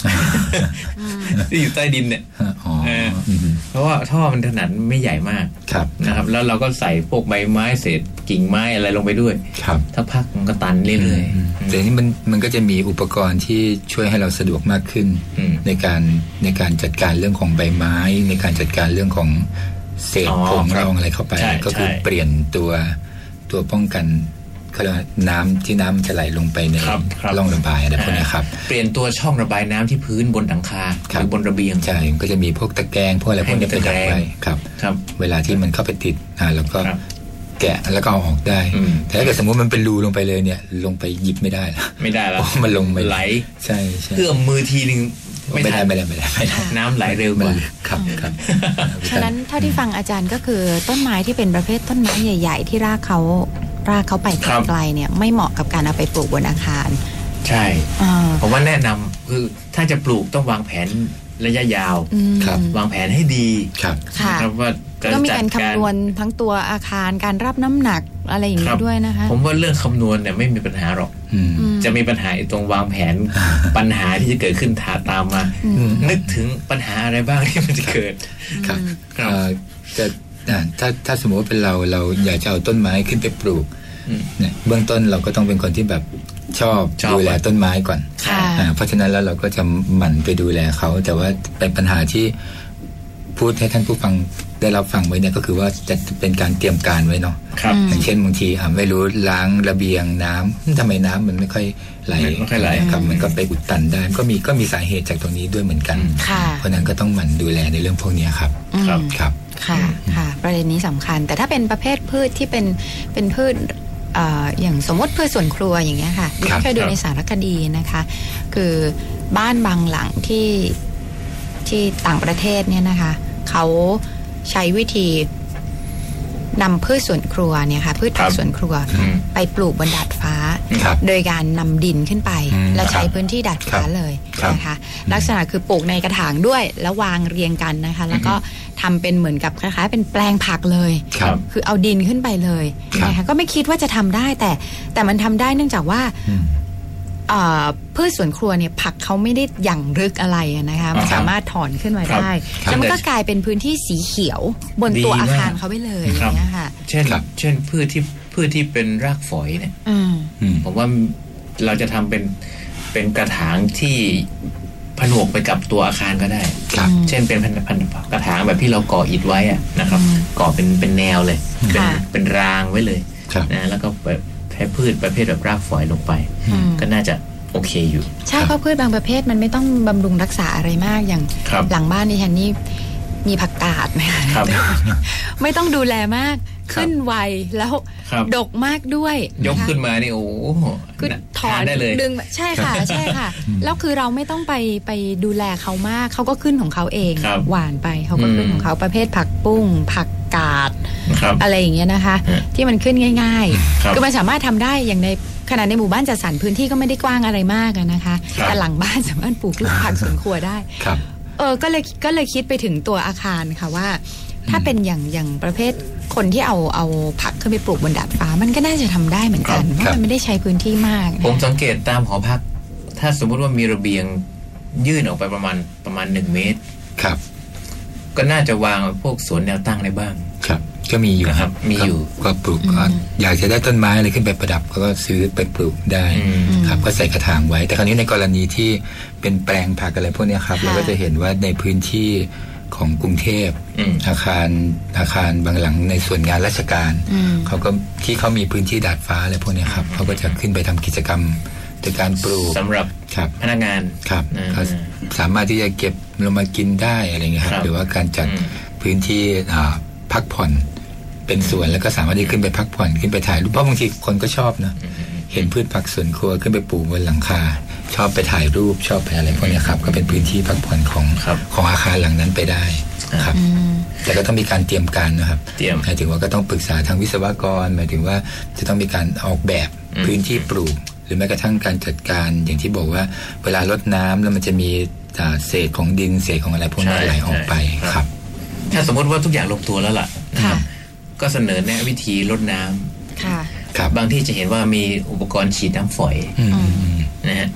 Speaker 8: ที่อยู่ใต้ดินเนี่ยเพราะว่าท่อมันขนาดไม่ใหญ่มากนะครับแล้วเราก็ใส่พวกใบไม้เศษกิ่งไม้อะไรลงไปด้วยถ้าพักมันก็ตันเรื่อย
Speaker 9: ๆแต่นี่มันมันก็จะมีอุปกรณ์ที่ช่วยให้เราสะดวกมากขึ้นในการในการจัดการเรื่องของใบไม้ในการจัดการเรื่องของเศษผงละอองอะไรเข้าไปก็คือเปลี่ยนตัวตัวป้องกันเขาเรียกว่าน้ำที่น้ำจะไหลลงไปในร่องระบายอะไรพวกนี้ครับ
Speaker 8: เปลี่ยนตัวช่องระบายน้ำที่พื้นบนหลังคาหรือบนระเบียง
Speaker 9: ใช่ก็จะมีพวกตะแกรงพวกอะไรพวกนี้เป็นดักไว้ครับเวลาที่มันเข้าไปติดอ่าแล้วก็แกะแล้วก็เอาออกได้แต่ถ้าเกิดสมมติมันเป็นรูลงไปเลยเนี่ยลงไปหยิบไม่ได้แล้ว
Speaker 8: ไม่ได้แล้ว
Speaker 9: มันลงไป
Speaker 8: ไหล
Speaker 9: ใช่ใช่
Speaker 8: เอื้อมมือทีนึง
Speaker 9: ไม่ได้ไม่ได้ไม่ได้ไม่ได้
Speaker 8: น้ำไหลเร็วกว่า
Speaker 9: ครับครับ
Speaker 1: ฉะนั้นเท่าที่ฟังอาจารย์ก็คือต้นไม้ที่เป็นประเภทต้นไม้ใหญ่ๆที่รากเขารากเขาไปไกลเนี่ยไม่เหมาะกับการเอาไปปลูกบนอาคาร
Speaker 8: ใช่ผมว่าแนะนำคือถ้าจะปลูกต้องวางแผนระยะยาววางแผนให้ดี
Speaker 9: ครับ
Speaker 8: ว่า
Speaker 1: ก็มีการคำนวณทั้งตัวอาคารการรับน้ำหนักอะไรอย่างนี้ด้วยนะคะ
Speaker 8: ผมว่าเรื่องคำนวณเนี่ยไม่มีปัญหาหรอกจะมีปัญหาตรงวางแผนปัญหาที่จะเกิดขึ้นถาตามมานึกถึงปัญหาอะไรบ้างที่มันจะเกิด
Speaker 9: ครับจะถ้าถ้าสมมติว่าเป็นเราเราอยากจะเอาต้นไม้ขึ้นไปปลูกเนี่ยเบื้องต้นเราก็ต้องเป็นคนที่แบบชอบดูแลต้นไม้ก่อนเพราะฉะนั้นแล้วเราก็จะหมั่นไปดูแลเขาแต่ว่าเป็นปัญหาที่พูดให้ท่านผู้ฟังได้รับฟังไว้เนี่ยก็คือว่าจะเป็นการเตรียมการไว้เนาะอย่างเช่นบางทีอ่าไม่รู้ล้างระเบียงน้ำทำไมน้ำมันไม่ค่อยไหลครับมันก็ไปอุดตันได้ก็มีก็มีสาเหตุจากตรงนี้ด้วยเหมือนกันเพราะนั้นก็ต้องหมั่นดูแลในเรื่องพวกนี้ครับ
Speaker 8: ครับ
Speaker 9: ครับ
Speaker 1: ค่ะค่ะประเด็นนี้สำคัญแต่ถ้าเป็นประเภทพืชที่เป็นเป็นพืชอย่างสมมติพืชสวนครัวอย่างเงี้ยค่ะที่เคยดูในสารคดีนะคะคือบ้านบางหลังที่ที่ต่างประเทศเนี่ยนะคะเขาใช้วิธีนำพืชสวนครัวเนี่ยค่ะพืชผักสวนครัวไปปลูกบนดาดฟ้าโดยการนำดินขึ้นไปแล้วใช้พื้นที่ดาดฟ้าเลยนะคะลักษณะคือปลูกในกระถางด้วยแล้ววางเรียงกันนะคะแล้วก็ทำเป็นเหมือนกับคล้ายๆเป็นแปลงผักเลยคือเอาดินขึ้นไปเลยนะคะก็ไม่คิดว่าจะทำได้แต่แต่มันทำได้เนื่องจากว่าพืชสวนครัวเนี่ยผักเขาไม่ได้หยั่งลึกอะไรนะคะมันสามารถถอนขึ้นมาได้แล้วมันก็กลายเป็นพื้นที่สีเขียวบนตัวอาคารเขาไปเลยอย่างเงี้ยค่ะ
Speaker 8: เช่นเช่นพืชที่พืชที่เป็นรากฝอยเนี่ยผมว่าเราจะทำเป็นเป็นกระถางที่ผนวกไปกับตัวอาคารก็ได้เช่นเป็นพันกระถางแบบที่เราก่ออิฐไว้อะนะครับก่อเป็นเป็นแนวเลยเป็นเป็นรางไว้เลยนะแล้วก็แบบแพ้พืชประเภทแบบรากฝอยลงไปก็น่าจะโอเคอยู่
Speaker 1: ใช่เพราะพืชบางประเภทมันไม่ต้องบำรุงรักษาอะไรมากอย่างหลังบ้านดิฉันนี่มีผักกาดนะคะไม่ต้องดูแลมากขึ้นไวแล้วดกมากด้วย
Speaker 8: ยกขึ้นมานี่โอ้
Speaker 1: คือถอนได้เลยดึงใช่ค่ะใช่ค่ะแล้วคือเราไม่ต้องไปไปดูแลเขามากเขาก็ขึ้นของเขาเองหวานไปเขาก็ขึ้นของเขาประเภทผักปุ้งผักกาดอะไรอย่างเงี้ยนะคะที่มันขึ้นง่ายๆคือมันสามารถทำได้อย่างในขนาดในหมู่บ้านจัดสรรพื้นที่ก็ไม่ได้กว้างอะไรมากนะคะแต่หลังบ้านสามารถปลูกพืชผักสวนครัวได้เออก็เลยก็เลยคิดไปถึงตัวอาคารค่ะว่าถ้าเป็นอย่างอย่างประเภทคนที่เอาเอาผักขึ้นไปปลูกบนดาดฟ้ามันก็น่าจะทำได้เหมือนกันเพราะมันไม่ได้ใช้พื้นที่มาก
Speaker 8: ผมสังเกตตามหอพักถ้าสมมุติว่ามีระเบียงยื่นออกไปประมาณประมาณหนึ่งเมตร
Speaker 9: ครับ
Speaker 8: ก็น่าจะวางพวกสวนแนวตั้งได้บ้าง
Speaker 9: ครับก็มีอยู่
Speaker 8: ครับมีอยู่
Speaker 9: ก็ปลูกก็อยากจะได้ต้นไม้อะไรขึ้นไปประดับก็ซื้อไปปลูกได้ครับก็ใส่กระถางไว้แต่คราวนี้ในกรณีที่เป็นแปลงผักอะไรพวกนี้ครับเราก็จะเห็นว่าในพื้นที่ของกรุงเทพอาคารอาคารบางหลังในส่วนงานราชการเขาก็ที่เขามีพื้นที่ดาดฟ้าอะไรพวกนี้ครับเขาก็จะขึ้นไปทำกิจกรรมโดยการปลูก
Speaker 8: สำหรับพนักงาน
Speaker 9: ครับเขาสามารถที่จะเก็บลงมากินได้อะไรเงี้ยครับหรือว่าการจัดพื้นที่พักผ่อนเป็นสวนแล้วก็สามารถที่ขึ้นไปพักผ่อนขึ้นไปถ่ายรูปเพราะบางทีคนก็ชอบนะเห็นพืชผักสวนครัวขึ้นไปปลูกบนหลังคาชอบไปถ่ายรูปชอบไปอะไรพวกนี้ครับก็เป็นพื้นที่พักผ่อนของของอาคารหลังนั้นไปได้ครับแต่ก็ต้องมีการเตรียมการนะครับหมายถึงว่าก็ต้องปรึกษาทางวิศวกรหมายถึงว่าจะต้องมีการออกแบบพื้นที่ปลูกหรือแม้กระทั่งการจัดการอย่างที่บอกว่าเวลารดน้ำแล้วมันจะมีเศษของดินเศษของอะไรพวกนี้ไหลออกไปครับ
Speaker 8: ถ้าสมมติว่าทุกอย่างลงตัวแล้วล่ะก็เสนอแนะวิธีรดน้ำบางที่จะเห็นว่ามีอุปกรณ์ฉีดน้ำฝอยนะฮะ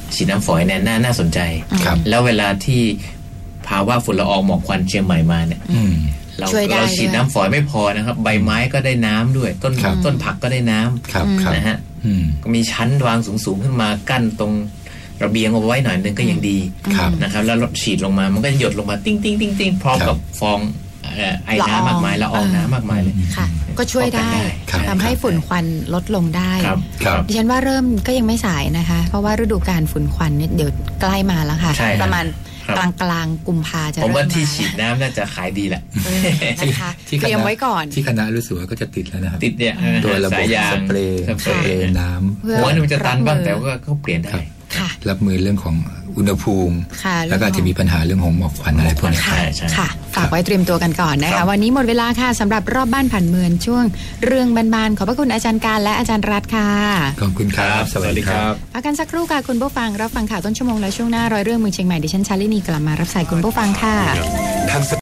Speaker 8: ฉีดน้ำฝอยเนี่ยน่าน่าสนใจแล้วเวลาที่ภาวะฝุ่นละอองหมอกควันเชียงใหม่มาเนี่ยเราเราฉีดน้ำฝอยไม่พอนะครับใบไม้ก็ได้น้ำด้วยต้นต้นผักก็ได้น้ำนะฮะก็มีชั้นวางสูงๆขึ้นมากั้นตรงระเบียงเอาไว้หน่อยนึงก็ยังดีนะครับแล้วฉีดลงมามันก็หยดลงมาติ้งติ้งติ้งติ้งพร้อมกับฟองไอ้น้ำมากมายละอองน้ำมากมายเลย
Speaker 1: ก็ช่วยได้ทำให้ฝุ่นควันลดลงได้ดิฉันว่าเริ่มก็ยังไม่สายนะคะเพราะว่าฤดูกาลฝุ่นควันเนี่ยเดี๋ยวใกล้มาแล้วค่ะประมาณกลางกลางกุมภาจะ
Speaker 8: ผมว่าที่ฉีดน้ำน่าจะขายดีแหละ
Speaker 1: นะคะเตรียมไว้ก่อน
Speaker 9: ที่คณะรู้สึกว่าก็จะติดแล้วนะครับ
Speaker 8: ติดเนี่ย
Speaker 9: ตัวระบบสเปรย์สเปรย์น้ำ
Speaker 8: หัวมันจะตันบ้างแต่ว่าก็เปลี่ยนได้
Speaker 9: รับมือเรื่องของอุณหภูมิแล้วก็จะมีปัญหาเรื่องของหมอกควันอะไรพวกนี้
Speaker 1: ค่ะฝากไว้เตรียมตัวกันก่อนนะคะวันนี้หมดเวลาค่ะสำหรับรอบบ้านผ่านเมืองช่วงเรื่องบานๆขอบพระคุณอาจารย์การและอาจารย์รัตน์ค่ะ
Speaker 9: ขอบคุณครับสวัสดีครับ
Speaker 1: พักกันสักครู่ค่ะคุณผู้ฟังรับฟังข่าวต้นชั่วโมงและช่วงหน้าร้อยเรื่องเมืองเชียงใหม่ดิฉันชาลินีกลับมารับสายคุณผู้ฟังค่ะ